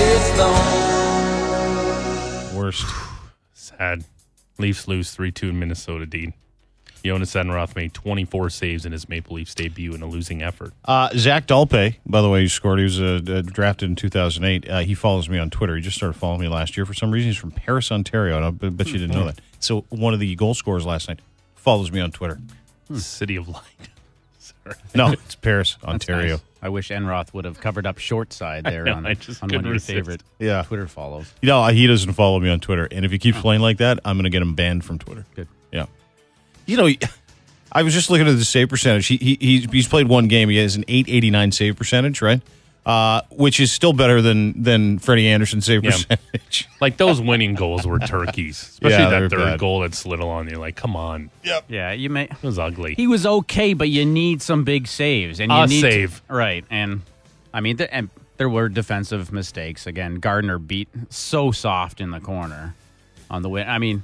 its thorn. Worst. Sad. Leafs lose three two in Minnesota, Dean. Jonas Enroth made twenty-four saves in his Maple Leafs debut in a losing effort. Uh, Zach Dalpe, by the way, he scored. He was uh, uh, drafted in two thousand eight. Uh, he follows me on Twitter. He just started following me last year for some reason. He's from Paris, Ontario. And I bet you didn't know that. So one of the goal scorers last night follows me on Twitter. Hmm. City of Light. Sorry. No, it's Paris, Ontario. Nice. I wish Enroth would have covered up short side there know, on, I just on one of your resist. favorite Yeah. Twitter follows. You know, he doesn't follow me on Twitter. And if he keeps playing like that, I'm going to get him banned from Twitter. Good. Yeah. You know, I was just looking at the save percentage. He, he he's, he's played one game. He has an eight eighty-nine save percentage, right? Uh, which is still better than than Freddie Anderson's save Yeah. percentage. Like, those winning goals were turkeys. Especially Yeah, that they're third bad. goal that slid along you. Like, come on. Yep. Yeah, you may. It was ugly. He was okay, but you need some big saves, and you A need to- save. right? And I mean, th- and there were defensive mistakes. Again, Gardner beat so soft in the corner on the win. I mean,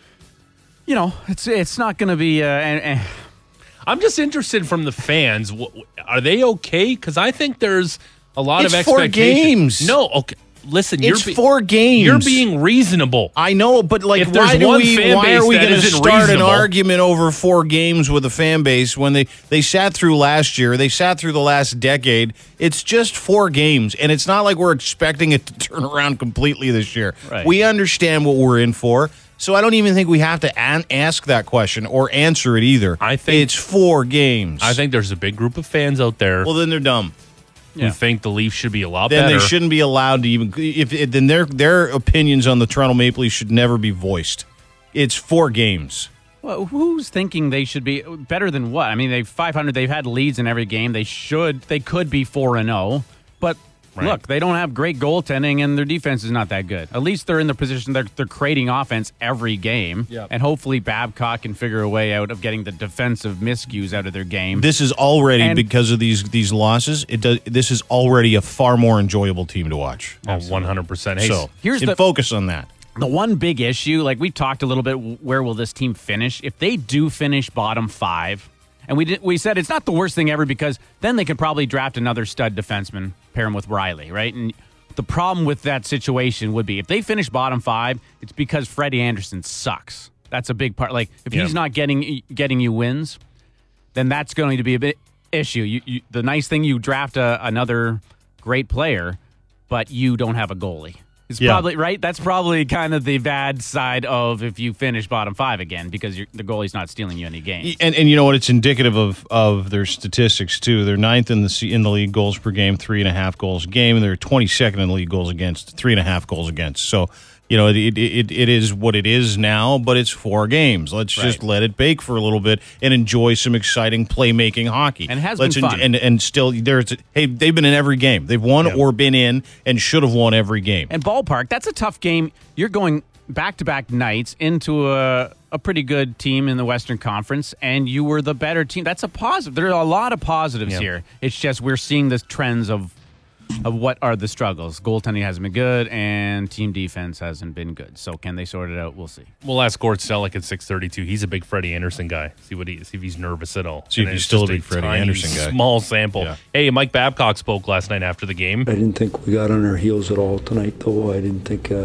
you know, it's it's not going to be. Uh, and, and I'm just interested from the fans. wh- Are they okay? Because I think there's a lot It's of four expectations. games. No, okay. Listen, It's you're be- four games. You're being reasonable. I know, but like, If why there's do one we? fan Why are base we that going to isn't start reasonable- an argument over four games with a fan base when they they sat through last year? They sat through the last decade. It's just four games, and it's not like we're expecting it to turn around completely this year. Right. We understand what we're in for, so I don't even think we have to an- ask that question or answer it either. I think- it's four games. I think there's a big group of fans out there Well, then they're dumb. who think the Leafs should be a lot Then better. they shouldn't be allowed to even. If, if then their their opinions on the Toronto Maple Leafs should never be voiced. It's four games. well, who's thinking they should be better than what? I mean, they've five hundred. They've had leads in every game. They should. They could be four and zero, but. Right. Look, they don't have great goaltending, and their defense is not that good. At least they're in the position they're, they're creating offense every game, Yep. and hopefully Babcock can figure a way out of getting the defensive miscues out of their game. This is already And- because of these these losses. It does. This is already a far more enjoyable team to watch. Oh, one hundred percent. Hey, So here's and the- focus on that. The one big issue, like we've talked a little bit, where will this team finish? If they do finish bottom five, and we did, we said it's not the worst thing ever because then they could probably draft another stud defenseman, pair him with Riley, right? And the problem with that situation would be if they finish bottom five, it's because Freddie Anderson sucks. That's a big part. Like if Yeah. he's not getting getting you wins, then that's going to be a bit issue. You, you, the nice thing, you draft a, another great player, but you don't have a goalie. It's Yeah. probably right. That's probably kind of the bad side of if you finish bottom five again because you're, the goalie's not stealing you any games. And and you know what? It's indicative of of their statistics too. They're ninth in the se- in the league goals per game, three and a half goals a game, and they're twenty second in the league goals against, three and a half goals against. So. You know, it, it it it is what it is now, but it's four games. Let's Right. just let it bake for a little bit and enjoy some exciting playmaking hockey. And it has Let's been en- fun. and and still there's hey they've been in every game. They've won Yeah. or been in and should have won every game. And ballpark, that's a tough game. You're going back to back nights into a a pretty good team in the Western Conference, and you were the better team. That's a positive. There are a lot of positives Yeah. here. It's just we're seeing the trends of. Of what are the struggles? Goaltending hasn't been good, and team defense hasn't been good. So can they sort it out? We'll see. We'll ask Gord Stellick at six thirty-two. He's a big Freddie Anderson guy. See what he see if he's nervous at all. See if And he's it's still a just big Freddie tiny, Anderson guy. Small sample. Yeah. Hey, Mike Babcock spoke last night after the game. I didn't think we got on our heels at all tonight, though. I didn't think, uh,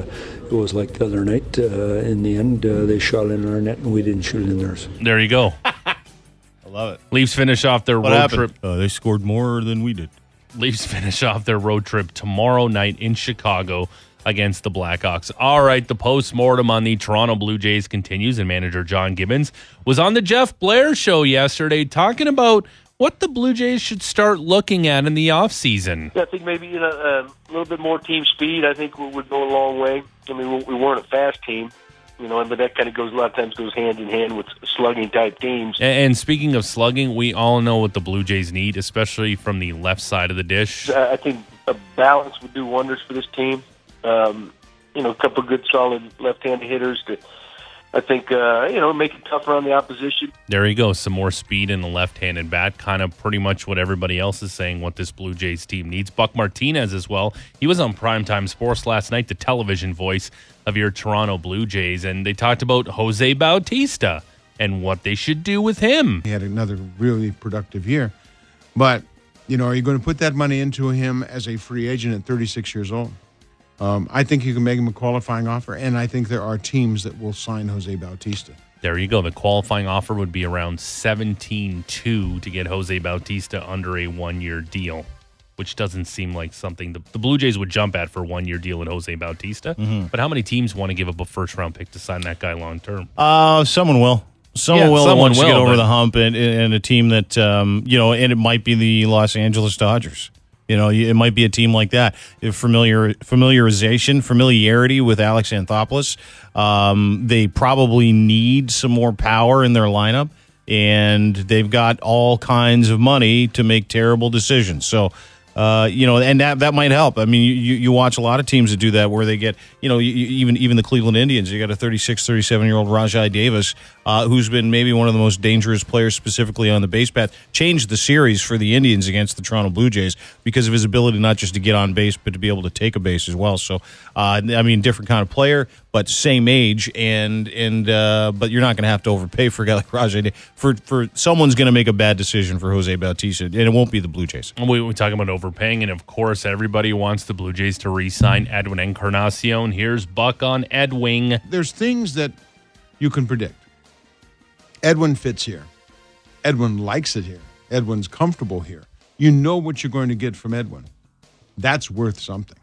It was like the other night. Uh, in the end, uh, they shot in our net and we didn't shoot in theirs. There you go. I love it. Leafs finish off their What road happened? trip. Uh, they scored more than we did. Leafs finish off their road trip tomorrow night in Chicago against the Blackhawks. All right, the postmortem on the Toronto Blue Jays continues, and manager John Gibbons was on the Jeff Blair show yesterday talking about what the Blue Jays should start looking at in the offseason. Yeah, I think maybe you know, uh, a little bit more team speed, I think, would go a long way. I mean, we weren't a fast team, you know, but that kind of goes a lot of times goes hand in hand with slugging-type teams. And, and speaking of slugging, we all know what the Blue Jays need, especially from the left side of the dish. I think a balance would do wonders for this team. Um, you know, a couple of good, solid left-handed hitters to, I think, uh, you know, make it tougher on the opposition. There you go. Some more speed in the left-handed bat. Kind of pretty much what everybody else is saying what this Blue Jays team needs. Buck Martinez as well. He was on Primetime Sports last night, the television voice of your Toronto Blue Jays, and they talked about Jose Bautista and what they should do with him. He had another really productive year. But, you know, are you going to put that money into him as a free agent at thirty-six years old? Um, I think you can make him a qualifying offer, and I think there are teams that will sign Jose Bautista. There you go. The qualifying offer would be around seventeen two to get Jose Bautista under a one-year deal, which doesn't seem like something the, the Blue Jays would jump at for a one-year deal with Jose Bautista. Mhm. But how many teams want to give up a first-round pick to sign that guy long-term? Uh, someone will. Someone Yeah, will that someone wants to get will, over but- the hump, and, and a team that, um, you know, and it might be the Los Angeles Dodgers. You know, it might be a team like that. Familiar familiarization, familiarity with Alex Anthopoulos. Um, they probably need some more power in their lineup, and they've got all kinds of money to make terrible decisions. So, uh, you know, and that that might help. I mean, you, you watch a lot of teams that do that, where they get, you know, you, even even the Cleveland Indians. You got a thirty-six, thirty-seven-year-old Rajai Davis, uh, who's been maybe one of the most dangerous players specifically on the base path. Changed the series for the Indians against the Toronto Blue Jays because of his ability not just to get on base, but to be able to take a base as well. So, uh, I mean, different kind of player, but same age, and and uh, but you're not going to have to overpay for a guy like Rajai Davis. For for someone's going to make a bad decision for Jose Bautista, and it won't be the Blue Jays. We, we're talking about overpaying, and of course, everybody wants the Blue Jays to re-sign Edwin Encarnacion. Here's Buck on Edwing. There's things that you can predict. Edwin fits here. Edwin likes it here. Edwin's comfortable here. You know what you're going to get from Edwin. That's worth something.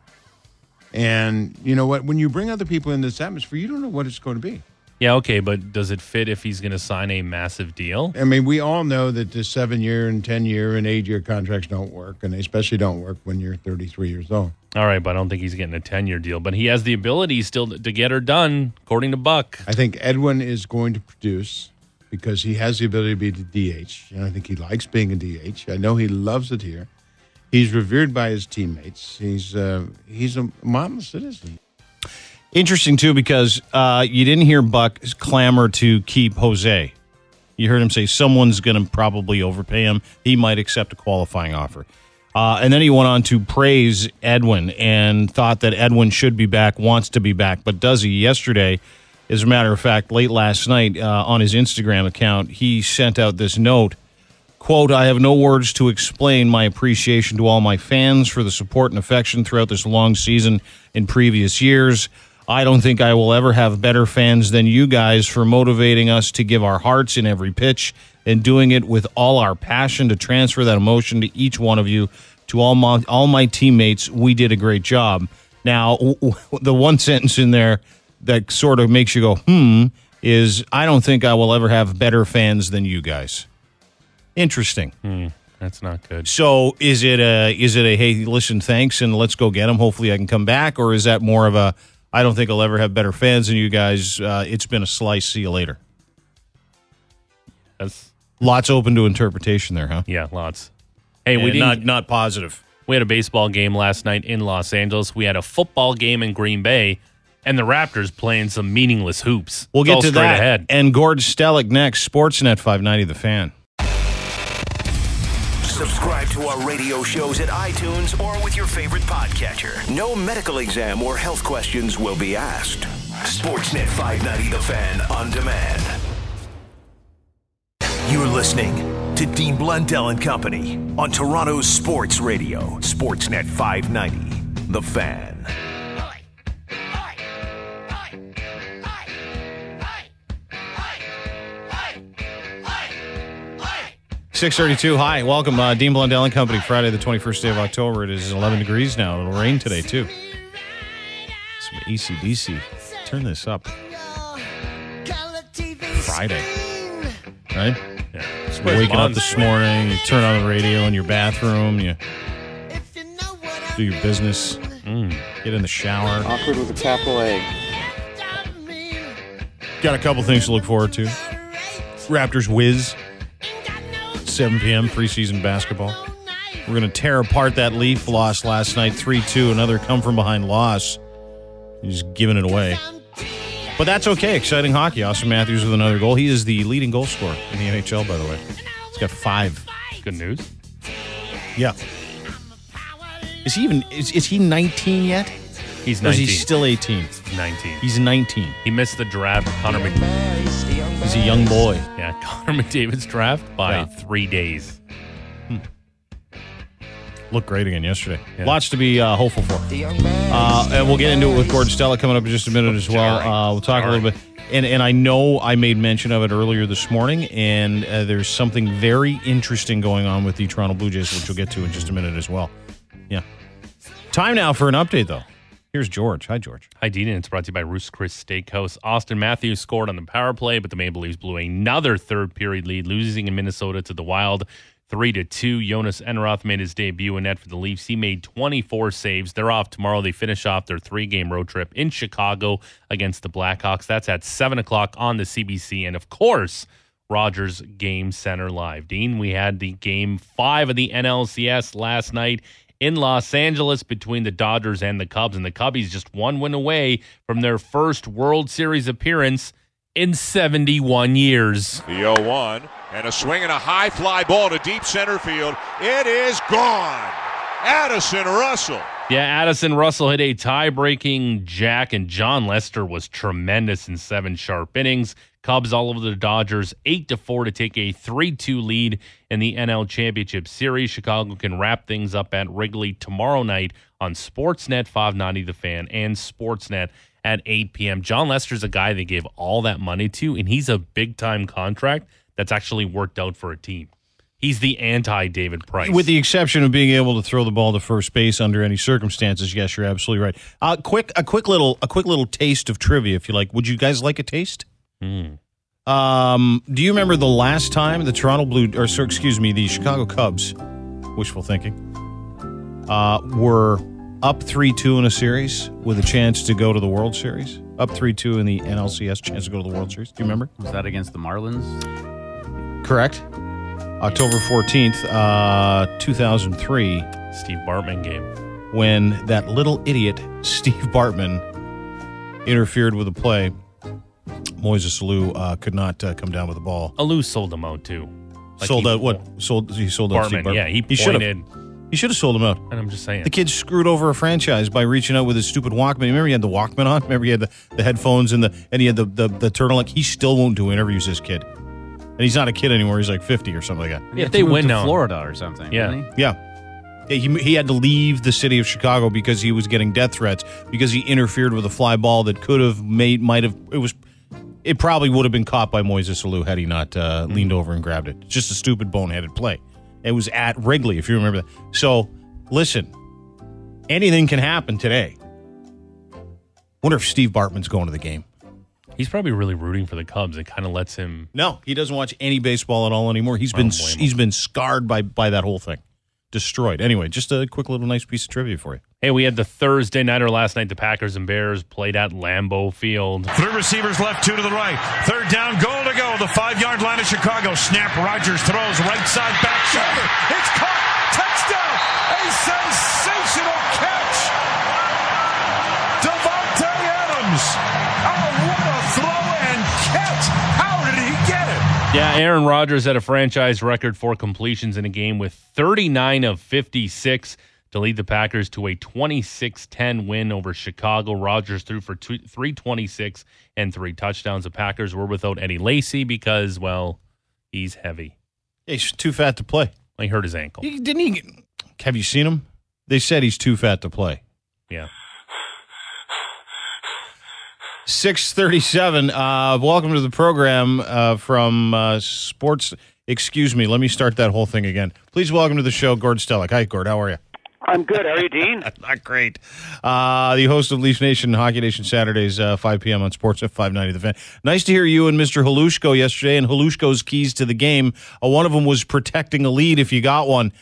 And you know what? When you bring other people in this atmosphere, you don't know what it's going to be. Yeah, okay, but does it fit if he's going to sign a massive deal? I mean, we all know that the seven-year and ten-year and eight-year contracts don't work, and they especially don't work when you're thirty-three years old. All right, but I don't think he's getting a ten-year deal. But he has the ability still to get her done, according to Buck. I think Edwin is going to produce because he has the ability to be the D H, and I think he likes being a D H. I know he loves it here. He's revered by his teammates. He's uh, he's a model citizen. Interesting, too, because uh, you didn't hear Buck clamor to keep Jose. You heard him say someone's going to probably overpay him. He might accept a qualifying offer. Uh, and then he went on to praise Edwin and thought that Edwin should be back, wants to be back. But does he? Yesterday, as a matter of fact, late last night uh, on his Instagram account, he sent out this note. Quote, I have no words to explain my appreciation to all my fans for the support and affection throughout this long season in previous years. I don't think I will ever have better fans than you guys for motivating us to give our hearts in every pitch and doing it with all our passion to transfer that emotion to each one of you. To all my, all my teammates, we did a great job. Now, the one sentence in there that sort of makes you go, hmm, is I don't think I will ever have better fans than you guys. Interesting. Hmm, that's not good. So is it a, is it a, hey, listen, thanks, and let's go get them. Hopefully I can come back. Or is that more of a, I don't think I'll ever have better fans than you guys. Uh, it's been a slice. See you later. That's lots open to interpretation there, huh? Yeah, lots. Hey, we And didn't, not not positive. We had a baseball game last night in Los Angeles. We had a football game in Green Bay, and the Raptors playing some meaningless hoops. We'll It's get all to straight that. ahead. And Gord Stellick next. Sportsnet five ninety, The Fan. Subscribe to our radio shows at iTunes or with your favorite podcatcher. No medical exam or health questions will be asked. Sportsnet five ninety The Fan on demand. You're listening to Dean Blundell and Company on Toronto's Sports Radio. Sportsnet five ninety The Fan. six thirty-two. Hi, welcome. Uh, Dean Blundell and Company, Friday the twenty-first day of October. It is eleven degrees now. It'll rain today, too. Some A C D C. Turn this up. Friday. Right? Yeah. So you're waking up this morning, you turn on the radio in your bathroom, you do your business, mm. get in the shower. Awkward with a capital A. Got a couple things to look forward to. Raptors whiz. seven p.m. preseason basketball. We're going to tear apart that Leaf loss last night, three two. Another come-from-behind loss. He's giving it away. But that's okay. Exciting hockey. Austin Matthews with another goal. He is the leading goal scorer in the N H L, by the way. He's got five. Good news. Yeah. Is he even, is, is he nineteen yet? He's nineteen. Or is he nineteen. still eighteen? nineteen. He's nineteen. He missed the draft. Connor McDavid. He's a young boy. Yeah, Connor McDavid's draft by Yeah. three days. Hmm. Looked great again yesterday. Yeah. Lots to be uh, hopeful for. Uh, and we'll get into it with Gordon Stella coming up in just a minute as well. Uh, we'll talk Sorry. a little bit. And, and I know I made mention of it earlier this morning, and uh, there's something very interesting going on with the Toronto Blue Jays, which we'll get to in just a minute as well. Yeah. Time now for an update, though. Here's George. Hi, George. Hi, Dean. It's brought to you by Ruth's Chris Steakhouse. Austin Matthews scored on the power play, but the Maple Leafs blew another third-period lead, losing in Minnesota to the Wild three to two. Jonas Enroth made his debut in net for the Leafs. He made twenty-four saves. They're off tomorrow. They finish off their three-game road trip in Chicago against the Blackhawks. That's at seven o'clock on the C B C. And, of course, Rogers Game Center Live. Dean, we had the Game five of the N L C S last night in Los Angeles between the Dodgers and the Cubs. And the Cubbies just one win away from their first World Series appearance in seventy-one years. The oh one, and a swing and a high fly ball to deep center field. It is gone. Addison Russell. Yeah, Addison Russell hit a tie-breaking jack, and John Lester was tremendous in seven sharp innings. Cubs all over the Dodgers, eight to four to take a three two lead in the N L Championship Series. Chicago can wrap things up at Wrigley tomorrow night on Sportsnet five ninety The Fan and Sportsnet at eight p.m. John Lester's a guy they gave all that money to, and he's a big-time contract that's actually worked out for a team. He's the anti-David Price. With the exception of being able to throw the ball to first base under any circumstances. Yes, you're absolutely right. Uh, quick, a quick little, a quick little taste of trivia, if you like. Would you guys like a taste? Mm. Um, do you remember the last time the Toronto Blue, or so, excuse me, the Chicago Cubs, wishful thinking, uh, were up three two in a series with a chance to go to the World Series? Up three two in the N L C S, chance to go to the World Series. Do you remember? Was that against the Marlins? Correct. October fourteenth, uh, two thousand three. Steve Bartman game. When that little idiot, Steve Bartman, interfered with a play. Moises Alou uh, could not uh, come down with the ball. Alou sold him out, too. Like sold out what? Sold He sold out Steve Bartman. Yeah, he, he should have. He should have sold him out. And I'm just saying. The kid screwed over a franchise by reaching out with his stupid Walkman. Remember he had the Walkman on? Remember he had the, the headphones and the and he had the, the, the turtleneck? He still won't do interviews, this kid. And he's not a kid anymore. He's like fifty or something like that. Yeah, if they win to Florida or something. Yeah. Didn't he? Yeah. Yeah, he, he had to leave the city of Chicago because he was getting death threats because he interfered with a fly ball that could have made, might have, it was, it probably would have been caught by Moises Alou had he not uh, mm-hmm. leaned over and grabbed it. It's just a stupid boneheaded play. It was at Wrigley, if you remember that. So, listen, anything can happen today. Wonder if Steve Bartman's going to the game. He's probably really rooting for the Cubs. It kind of lets him. No, he doesn't watch any baseball at all anymore. He's been he's been scarred by by that whole thing, destroyed. Anyway, just a quick little nice piece of trivia for you. Hey, we had the Thursday nighter last night. The Packers and Bears played at Lambeau Field. Three receivers left, two to the right. Third down, goal to go. The five-yard line of Chicago. Snap, Rodgers throws right side, back shoulder. It's caught. Touchdown. A sensational catch. Devontae Adams. Oh, what a throw and catch. How did he get it? Yeah, Aaron Rodgers had a franchise record for completions in a game with thirty-nine of fifty-six to lead the Packers to a twenty-six ten win over Chicago. Rodgers threw for two, three twenty-six and three touchdowns. The Packers were without Eddie Lacy because, well, he's heavy. He's too fat to play. He hurt his ankle. He, didn't he? Have you seen him? They said he's too fat to play. Yeah. six thirty-seven. Uh, welcome to the program uh, from uh, Sports. Excuse me. Let me start that whole thing again. Please welcome to the show, Gord Stellick. Hi, Gord. How are you? I'm good. How are you, Dean? Not great. Uh, the host of Leafs Nation, Hockey Nation Saturdays, uh, five p.m. on Sports at five ninety The Fan. Nice to hear you and Mister Halushko yesterday, and Halushko's keys to the game. Uh, one of them was protecting a lead if you got one.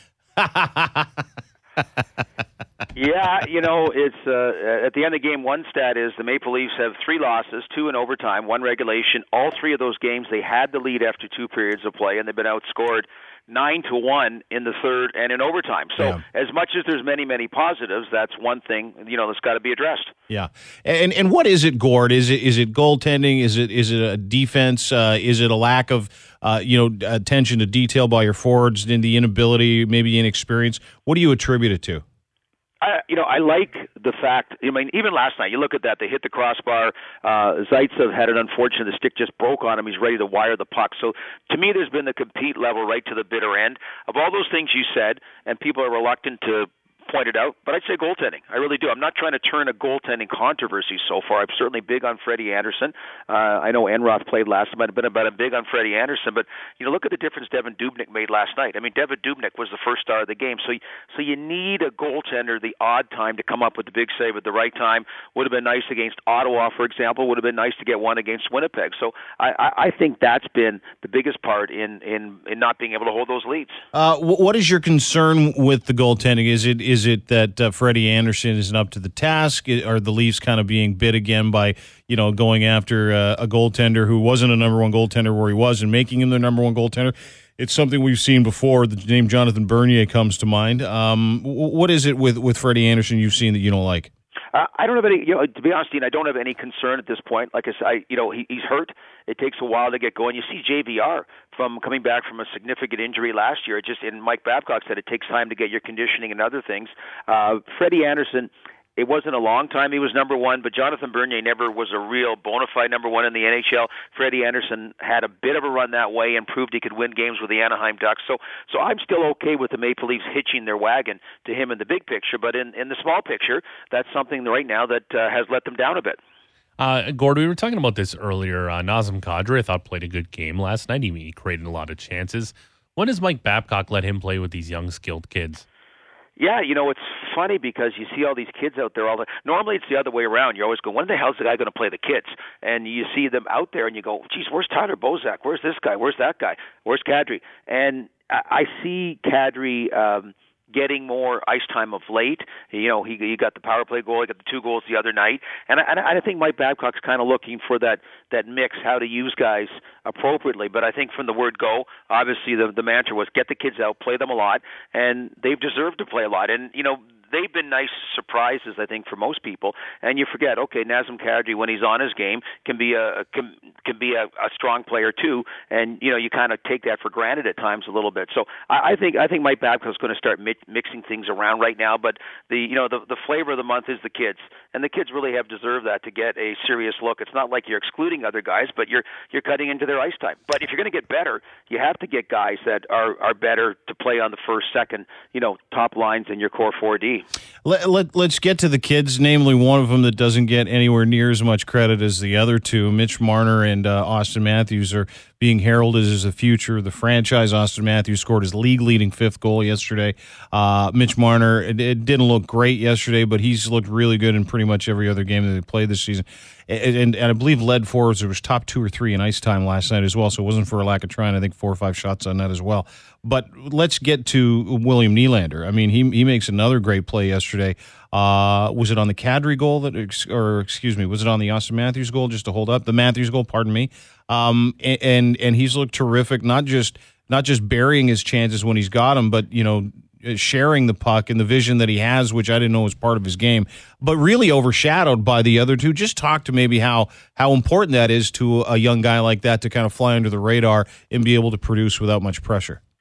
Yeah, you know, it's uh, at the end of game one stat is the Maple Leafs have three losses, two in overtime, one regulation. All three of those games, they had the lead after two periods of play, and they've been outscored nine to one in the third and in overtime. So Yeah. as much as there's many, many positives, that's one thing, you know, that's got to be addressed. Yeah, and and what is it, Gord? Is it is it goaltending? Is it is it a defense? Uh, is it a lack of uh, you know attention to detail by your forwards and the inability, maybe inexperience? What do you attribute it to? I, you know, I like the fact, I mean, even last night, you look at that, they hit the crossbar. Uh, Zaitsev had an unfortunate, the stick just broke on him. He's ready to wire the puck. So to me, there's been the compete level right to the bitter end. Of all those things you said, and people are reluctant to point it out, but I'd say goaltending. I really do. I'm not trying to turn a goaltending controversy so far. I'm certainly big on Freddie Anderson. Uh, I know Enroth played last night, but I'm big on Freddie Anderson. But, you know, look at the difference Devin Dubnyk made last night. I mean, Devin Dubnyk was the first star of the game. So, so you need a goaltender the odd time to come up with the big save at the right time. Would have been nice against Ottawa, for example. Would have been nice to get one against Winnipeg. So I, I, I think that's been the biggest part in, in, in not being able to hold those leads. Uh, what is your concern with the goaltending? Is it is it that uh, Freddie Anderson isn't up to the task? Are the Leafs kind of being bit again by, you know, going after uh, a goaltender who wasn't a number one goaltender where he was and making him their number one goaltender? It's something we've seen before. The name Jonathan Bernier comes to mind. Um, what is it with, with Freddie Anderson you've seen that you don't like? Uh, I don't have any, you know, to be honest, Dean, I don't have any concern at this point. Like I said, I, you know, he, he's hurt. It takes a while to get going. You see J V R from coming back from a significant injury last year. It just, and Mike Babcock said it takes time to get your conditioning and other things. Uh, Freddie Anderson, it wasn't a long time he was number one, but Jonathan Bernier never was a real bona fide number one in the N H L. Freddie Anderson had a bit of a run that way and proved he could win games with the Anaheim Ducks. So so I'm still okay with the Maple Leafs hitching their wagon to him in the big picture, but in, in the small picture, that's something right now that uh, has let them down a bit. Uh, Gord, we were talking about this earlier. Uh, Nazem Kadri, I thought, played a good game last night. He, he created a lot of chances. When does Mike Babcock let him play with these young, skilled kids? Yeah, you know, it's funny because you see all these kids out there all the normally it's the other way around. You're always going, when the hell's the guy going to play the kids? And you see them out there and you go, geez, where's Tyler Bozak? Where's this guy? Where's that guy? Where's Kadri? And I, I see Kadri um, getting more ice time of late. You know, he he got the power play goal, he got the two goals the other night. And I, and I think Mike Babcock's kind of looking for that that mix, how to use guys appropriately. But I think from the word go, obviously the the mantra was get the kids out, play them a lot, and they've deserved to play a lot. And, you know, they've been nice surprises, I think, for most people. And you forget, okay, Nazem Kadri, when he's on his game, can be a can, can be a, a strong player too. And you know, you kind of take that for granted at times a little bit. So I, I think I think Mike Babcock's going to start mi- mixing things around right now. But the you know the the flavor of the month is the kids, and the kids really have deserved that to get a serious look. It's not like you're excluding other guys, but you're you're cutting into their ice time. But if you're going to get better, you have to get guys that are are better to play on the first, second, you know, top lines in your core four D. Let, let, let's get to the kids, namely one of them that doesn't get anywhere near as much credit as the other two. Mitch Marner and uh, Austin Matthews are being heralded as the future of the franchise. Austin Matthews scored his league-leading fifth goal yesterday. Uh, Mitch Marner, it, it didn't look great yesterday, but he's looked really good in pretty much every other game that they played this season. And, and, and I believe led forwards, it was top two or three in ice time last night as well, so it wasn't for a lack of trying. I think four or five shots on that as well. But let's get to William Nylander. I mean, he he makes another great play yesterday. Uh, was it on the Kadri goal that, or excuse me, was it on the Austin Matthews goal just to hold up? The Matthews goal, pardon me. Um, and and he's looked terrific, not just not just burying his chances when he's got them, but, you know, sharing the puck and the vision that he has, which I didn't know was part of his game, but really overshadowed by the other two. Just talk to maybe how how important that is to a young guy like that to kind of fly under the radar and be able to produce without much pressure.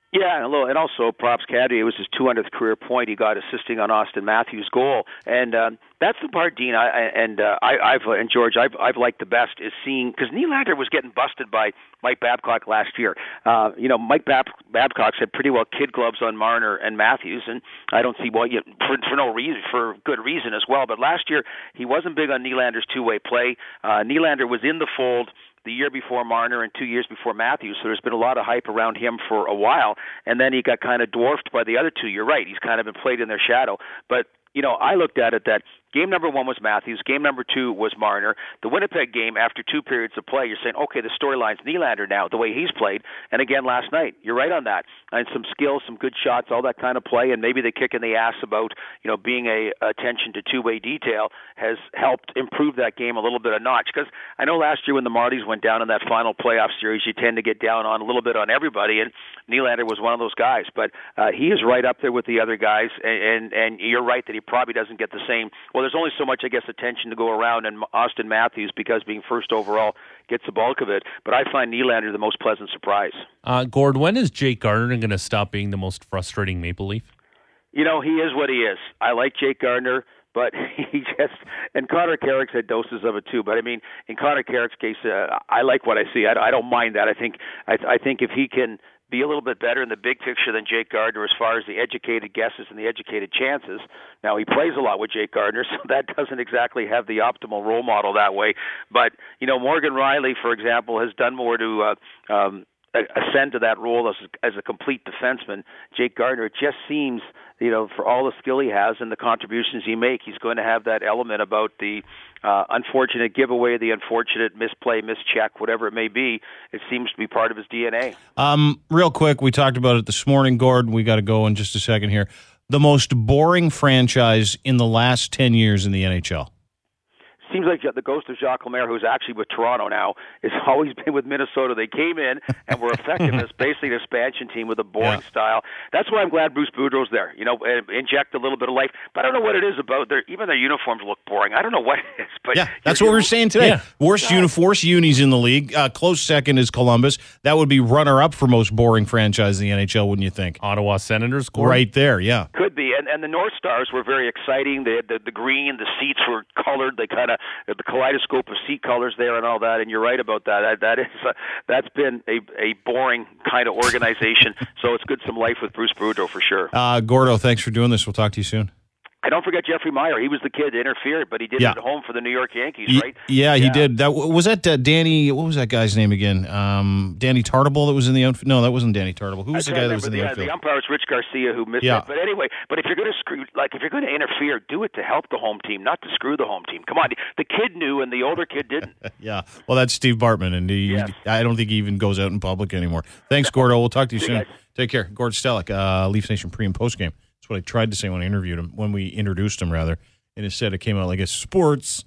Yeah, and, a little, and also props Caddy. It was his two hundredth career point he got assisting on Austin Matthews' goal, and um, that's the part, Dean, I, and uh, I, I've and George, I've, I've liked the best is seeing because Nylander was getting busted by Mike Babcock last year. Uh, you know, Mike Bab- Babcock had pretty well kid gloves on Marner and Matthews, and I don't see why you for, for no reason, for good reason as well. But last year he wasn't big on Nylander's two-way play. Uh, Nylander was in the fold the year before Marner and two years before Matthews, so there's been a lot of hype around him for a while, and then he got kind of dwarfed by the other two. You're right, he's kind of been played in their shadow. But, you know, I looked at it that game number one was Matthews, game number two was Marner. The Winnipeg game, after two periods of play, you're saying, okay, the storyline's Nylander now, the way he's played. And again, last night, you're right on that. And some skills, some good shots, all that kind of play, and maybe the kick in the ass about, you know, being a attention to two-way detail has helped improve that game a little bit a notch. Because I know last year when the Marlies went down in that final playoff series, you tend to get down on a little bit on everybody, and Nylander was one of those guys. But uh, he is right up there with the other guys, and, and, and you're right that he probably doesn't get the same. Well, there's only so much, I guess, attention to go around, and Austin Matthews, because being first overall, gets the bulk of it. But I find Nylander the most pleasant surprise. Uh, Gord, when is Jake Gardiner going to stop being the most frustrating Maple Leaf? You know, he is what he is. I like Jake Gardiner, but he just, and Connor Carrick's had doses of it too. But I mean, in Connor Carrick's case, uh, I like what I see. I, I don't mind that. I think, I, I think if he can be a little bit better in the big picture than Jake Gardiner as far as the educated guesses and the educated chances. Now, he plays a lot with Jake Gardiner, so that doesn't exactly have the optimal role model that way. But, you know, Morgan Riley, for example, has done more to uh, um, ascend to that role as, as a complete defenseman. Jake Gardiner, it just seems, you know, for all the skill he has and the contributions he makes, he's going to have that element about the uh, unfortunate giveaway, the unfortunate misplay, mischeck, whatever it may be. It seems to be part of his D N A. Um, real quick, we talked about it this morning, Gord. We got to go in just a second here. The most boring franchise in the last ten years in the N H L. Seems like the ghost of Jacques Lemaire, who's actually with Toronto now, has always been with Minnesota. They came in and were effective as basically an expansion team with a boring yeah. style. That's why I'm glad Bruce Boudreau's there. You know, inject a little bit of life. But I don't know what it is about their, even their uniforms look boring. I don't know what it is. But yeah, that's what we're saying today. Yeah. Worst, uni- worst unis in the league. Uh, close second is Columbus. That would be runner-up for most boring franchise in the N H L, wouldn't you think? Ottawa Senators. Gordon? Right there, yeah. Could be. And, and the North Stars were very exciting. They had the, the green, the seats were colored. They kind of, the kaleidoscope of seat colors there and all that, and you're right about that. That, that is, uh, that's been a, a boring kind of organization, so it's good some life with Bruce Boudreau for sure. Uh, Gordo, thanks for doing this. We'll talk to you soon. And don't forget Jeffrey Meyer. He was the kid that interfered, but he did yeah. it at home for the New York Yankees, right? Yeah, yeah, he did. That was that uh, Danny. What was that guy's name again? Um, Danny Tartable that was in the outfield. No, that wasn't Danny Tartable. Who was the guy that was in the, the outfield? The umpire was Rich Garcia, who missed yeah. it. But anyway, but if you're going to screw, like if you're going to interfere, do it to help the home team, not to screw the home team. Come on, the kid knew, and the older kid didn't. yeah, well, that's Steve Bartman, and he, yes. I don't think he even goes out in public anymore. Thanks, Gordo. We'll talk to you See soon. You Take care, Gord Stellick, uh, Leafs Nation pre and post game. That's what I tried to say when I interviewed him, when we introduced him, rather. And instead, it came out like a sports.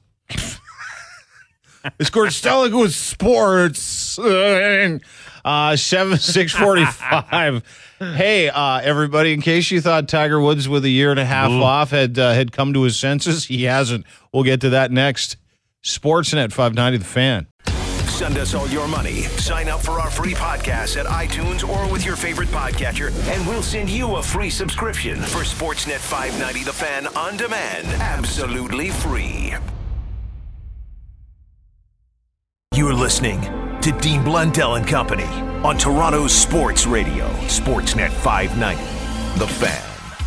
It's Gord Stellick with sports. Uh, seven six forty five. Hey, uh, everybody! In case you thought Tiger Woods, with a year and a half Ooh. off, had uh, had come to his senses, he hasn't. We'll get to that next. Sportsnet five ninety, The Fan. Send us all your money. Sign up for our free podcast at iTunes or with your favorite podcatcher, and we'll send you a free subscription for Sportsnet five ninety The Fan on demand. Absolutely free. You're listening to Dean Blundell and Company on Toronto's Sports Radio. Sportsnet five ninety The Fan.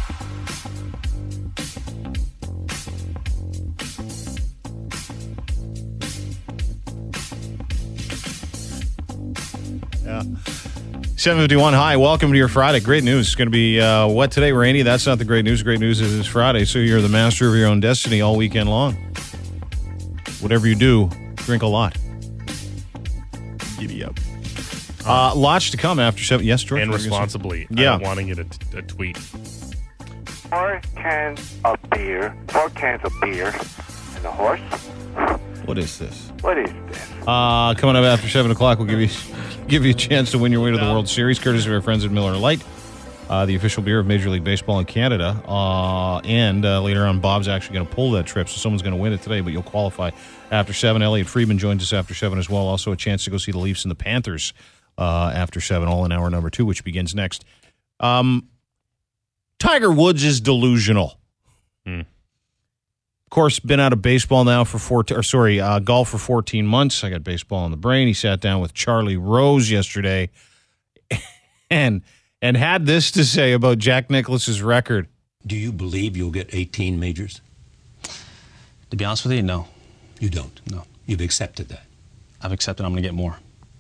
Yeah. seven fifty-one, hi, welcome to your Friday. Great news. It's going to be uh, wet today, rainy. That's not the great news. Great news is it's Friday, so you're the master of your own destiny all weekend long. Whatever you do, drink a lot. Giddy up. Uh, lots to come after seven. Yes, George? And responsibly. Yeah. I don't want to get a, a tweet. Four cans of beer, four cans of beer, and a horse. What is this? What is this? Uh, coming up after seven o'clock, we'll give you give you a chance to win your way to the World Series, courtesy of our friends at Miller Lite, uh, the official beer of Major League Baseball in Canada. Uh, and uh, later on, Bob's actually going to pull that trip, so someone's going to win it today, but you'll qualify after seven. Elliot Friedman joins us after seven as well. Also a chance to go see the Leafs and the Panthers uh, after seven, all in hour number two, which begins next. Um, Tiger Woods is delusional. Hmm. Of course, been out of baseball now for fourteen. Or sorry, uh, golf for fourteen months. I got baseball on the brain. He sat down with Charlie Rose yesterday, and and had this to say about Jack Nicklaus's record. Do you believe you'll get eighteen majors? To be honest with you, no. You don't? No. You've accepted that? I've accepted I'm going to get more.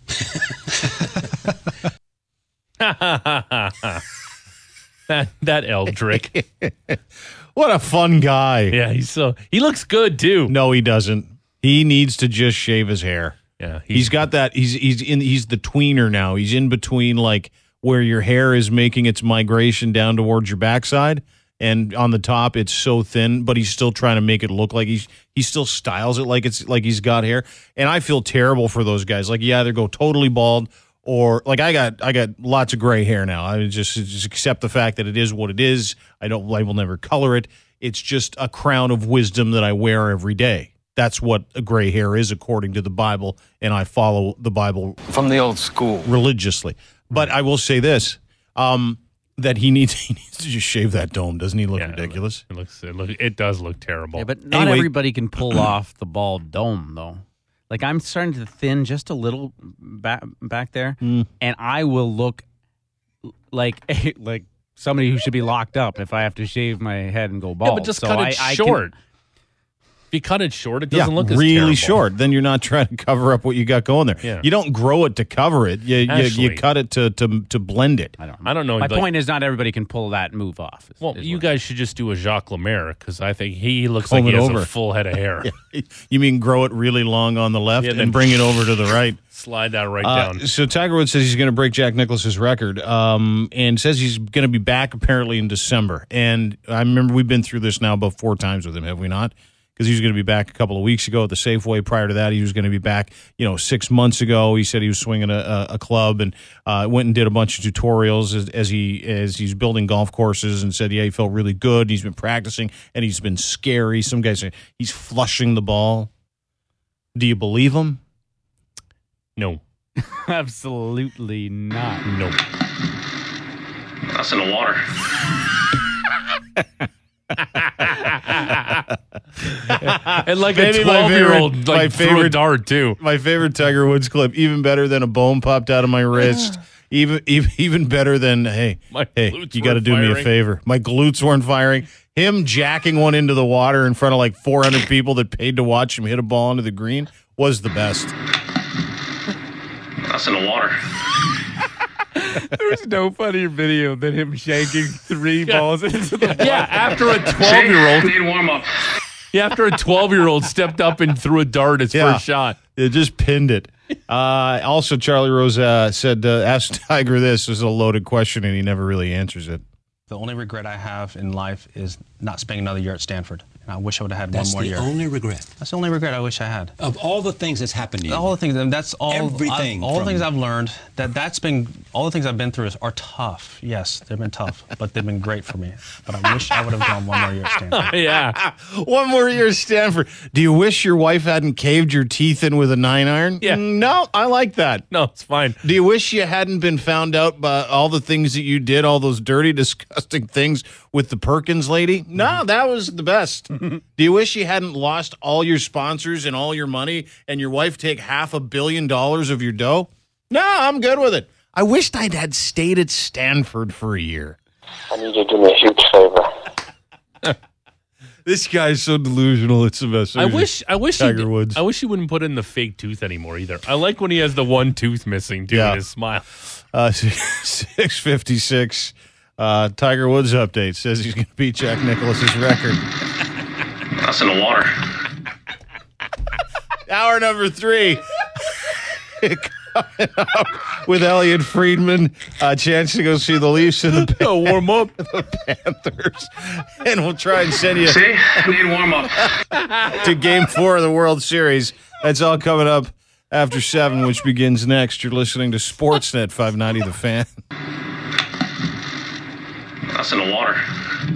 that that Eldrick. What a fun guy. Yeah, he's so he looks good too. No, he doesn't. He needs to just shave his hair. Yeah, he's, he's got that. He's he's in. He's the tweener now. He's in between, like where your hair is making its migration down towards your backside, and on the top it's so thin, but he's still trying to make it look like he's he still styles it like it's like he's got hair. And I feel terrible for those guys. Like, you either go totally bald or like I got I got lots of gray hair now. I just just accept the fact that it is what it is. I don't I will never color it. It's just a crown of wisdom that I wear every day. That's what a gray hair is according to the Bible, and I follow the Bible from the old school religiously. But I will say this, um, that he needs he needs to just shave that dome. Doesn't he look yeah, ridiculous? It looks it, look, it does look terrible. Yeah, but not Anyway- everybody can pull off the bald dome, though. Like, I'm starting to thin just a little back back there, Mm. and I will look like like somebody who should be locked up if I have to shave my head and go bald. Yeah, but just So cut I- it I can- short. If you cut it short, it doesn't yeah, look as really terrible. short. Then you're not trying to cover up what you got going there. Yeah. You don't grow it to cover it. You you, you Ashley. cut it to to to blend it. I don't. I don't know. My like- point is, not everybody can pull that move off. is- Well, is you what- guys should just do a Jacques Lemaire because I think he looks Comb like he it has over. a full head of hair. Yeah. You mean grow it really long on the left Yeah, and then bring it over to the right? Slide that right Uh, down. so Tiger Woods says he's going to break Jack Nicklaus's record, um, and says he's going to be back apparently in December. And I remember we've been through this now about four times with him, have we not? Because he was going to be back a couple of weeks ago at the Safeway. Prior to that, he was going to be back, you know, six months ago. He said he was swinging a, a, a club and uh, went and did a bunch of tutorials as, as he as he's building golf courses, and said, yeah, he felt really good. He's been practicing, and he's been scary. Some guys say he's flushing the ball. Do you believe him? No. Absolutely not. No. That's in the water. And like Maybe a my twelve-year-old favorite- like my threw a favorite- dart too. My favorite Tiger Woods clip, even better than a bone popped out of my wrist. Even, even even better than, hey, My hey, glutes you got to weren't do me a firing. favor. My glutes weren't firing. Him jacking one into the water in front of like four hundred people that paid to watch him hit a ball into the green was the best. That's in the water. There's no funnier video than him shanking three balls into the Yeah, after a twelve-year-old. Need warm up. Yeah, after a twelve-year-old stepped up and threw a dart his Yeah. first shot. It just pinned it. Uh, also, Charlie Rose uh, said, uh, asked Tiger this. This is a loaded question, and he never really answers it. The only regret I have in life is not spending another year at Stanford. And I wish I would have had That's one more the year. only regret. That's the only regret I wish I had. Of all the things that's happened to you. All the things, and that's all. Everything I, all the from- things I've learned. That that's been all the things I've been through is, are tough. Yes, they've been tough, but they've been great for me. But I wish I would have gone one more year at Stanford. Yeah. One more year at Stanford. Do you wish your wife hadn't caved your teeth in with a nine iron? Yeah. No, I like that. No, it's fine. Do you wish you hadn't been found out by all the things that you did, all those dirty, disgusting things with the Perkins lady? No, that was the best. Do you wish you hadn't lost all your sponsors and all your money and your wife take half a billion dollars of your dough? No, I'm good with it. I wished I'd had stayed at Stanford for a year. I need you to do me a huge favor. This guy's so delusional. It's the best. I wish I wish Tiger he, Woods. I wish he wouldn't put in the fake tooth anymore either. I like when he has the one tooth missing too Yeah. in his smile. Uh, six fifty-six. Uh, Tiger Woods update says he's going to beat Jack Nicklaus's record. That's in the water. Hour number three. Coming up with Elliot Friedman. A chance to go see the Leafs and the, Pan- warm up. the Panthers. And we'll try and send you See, need warm up. to game four of the World Series. That's all coming up after seven, which begins next. You're listening to Sportsnet five ninety The Fan. That's in the water.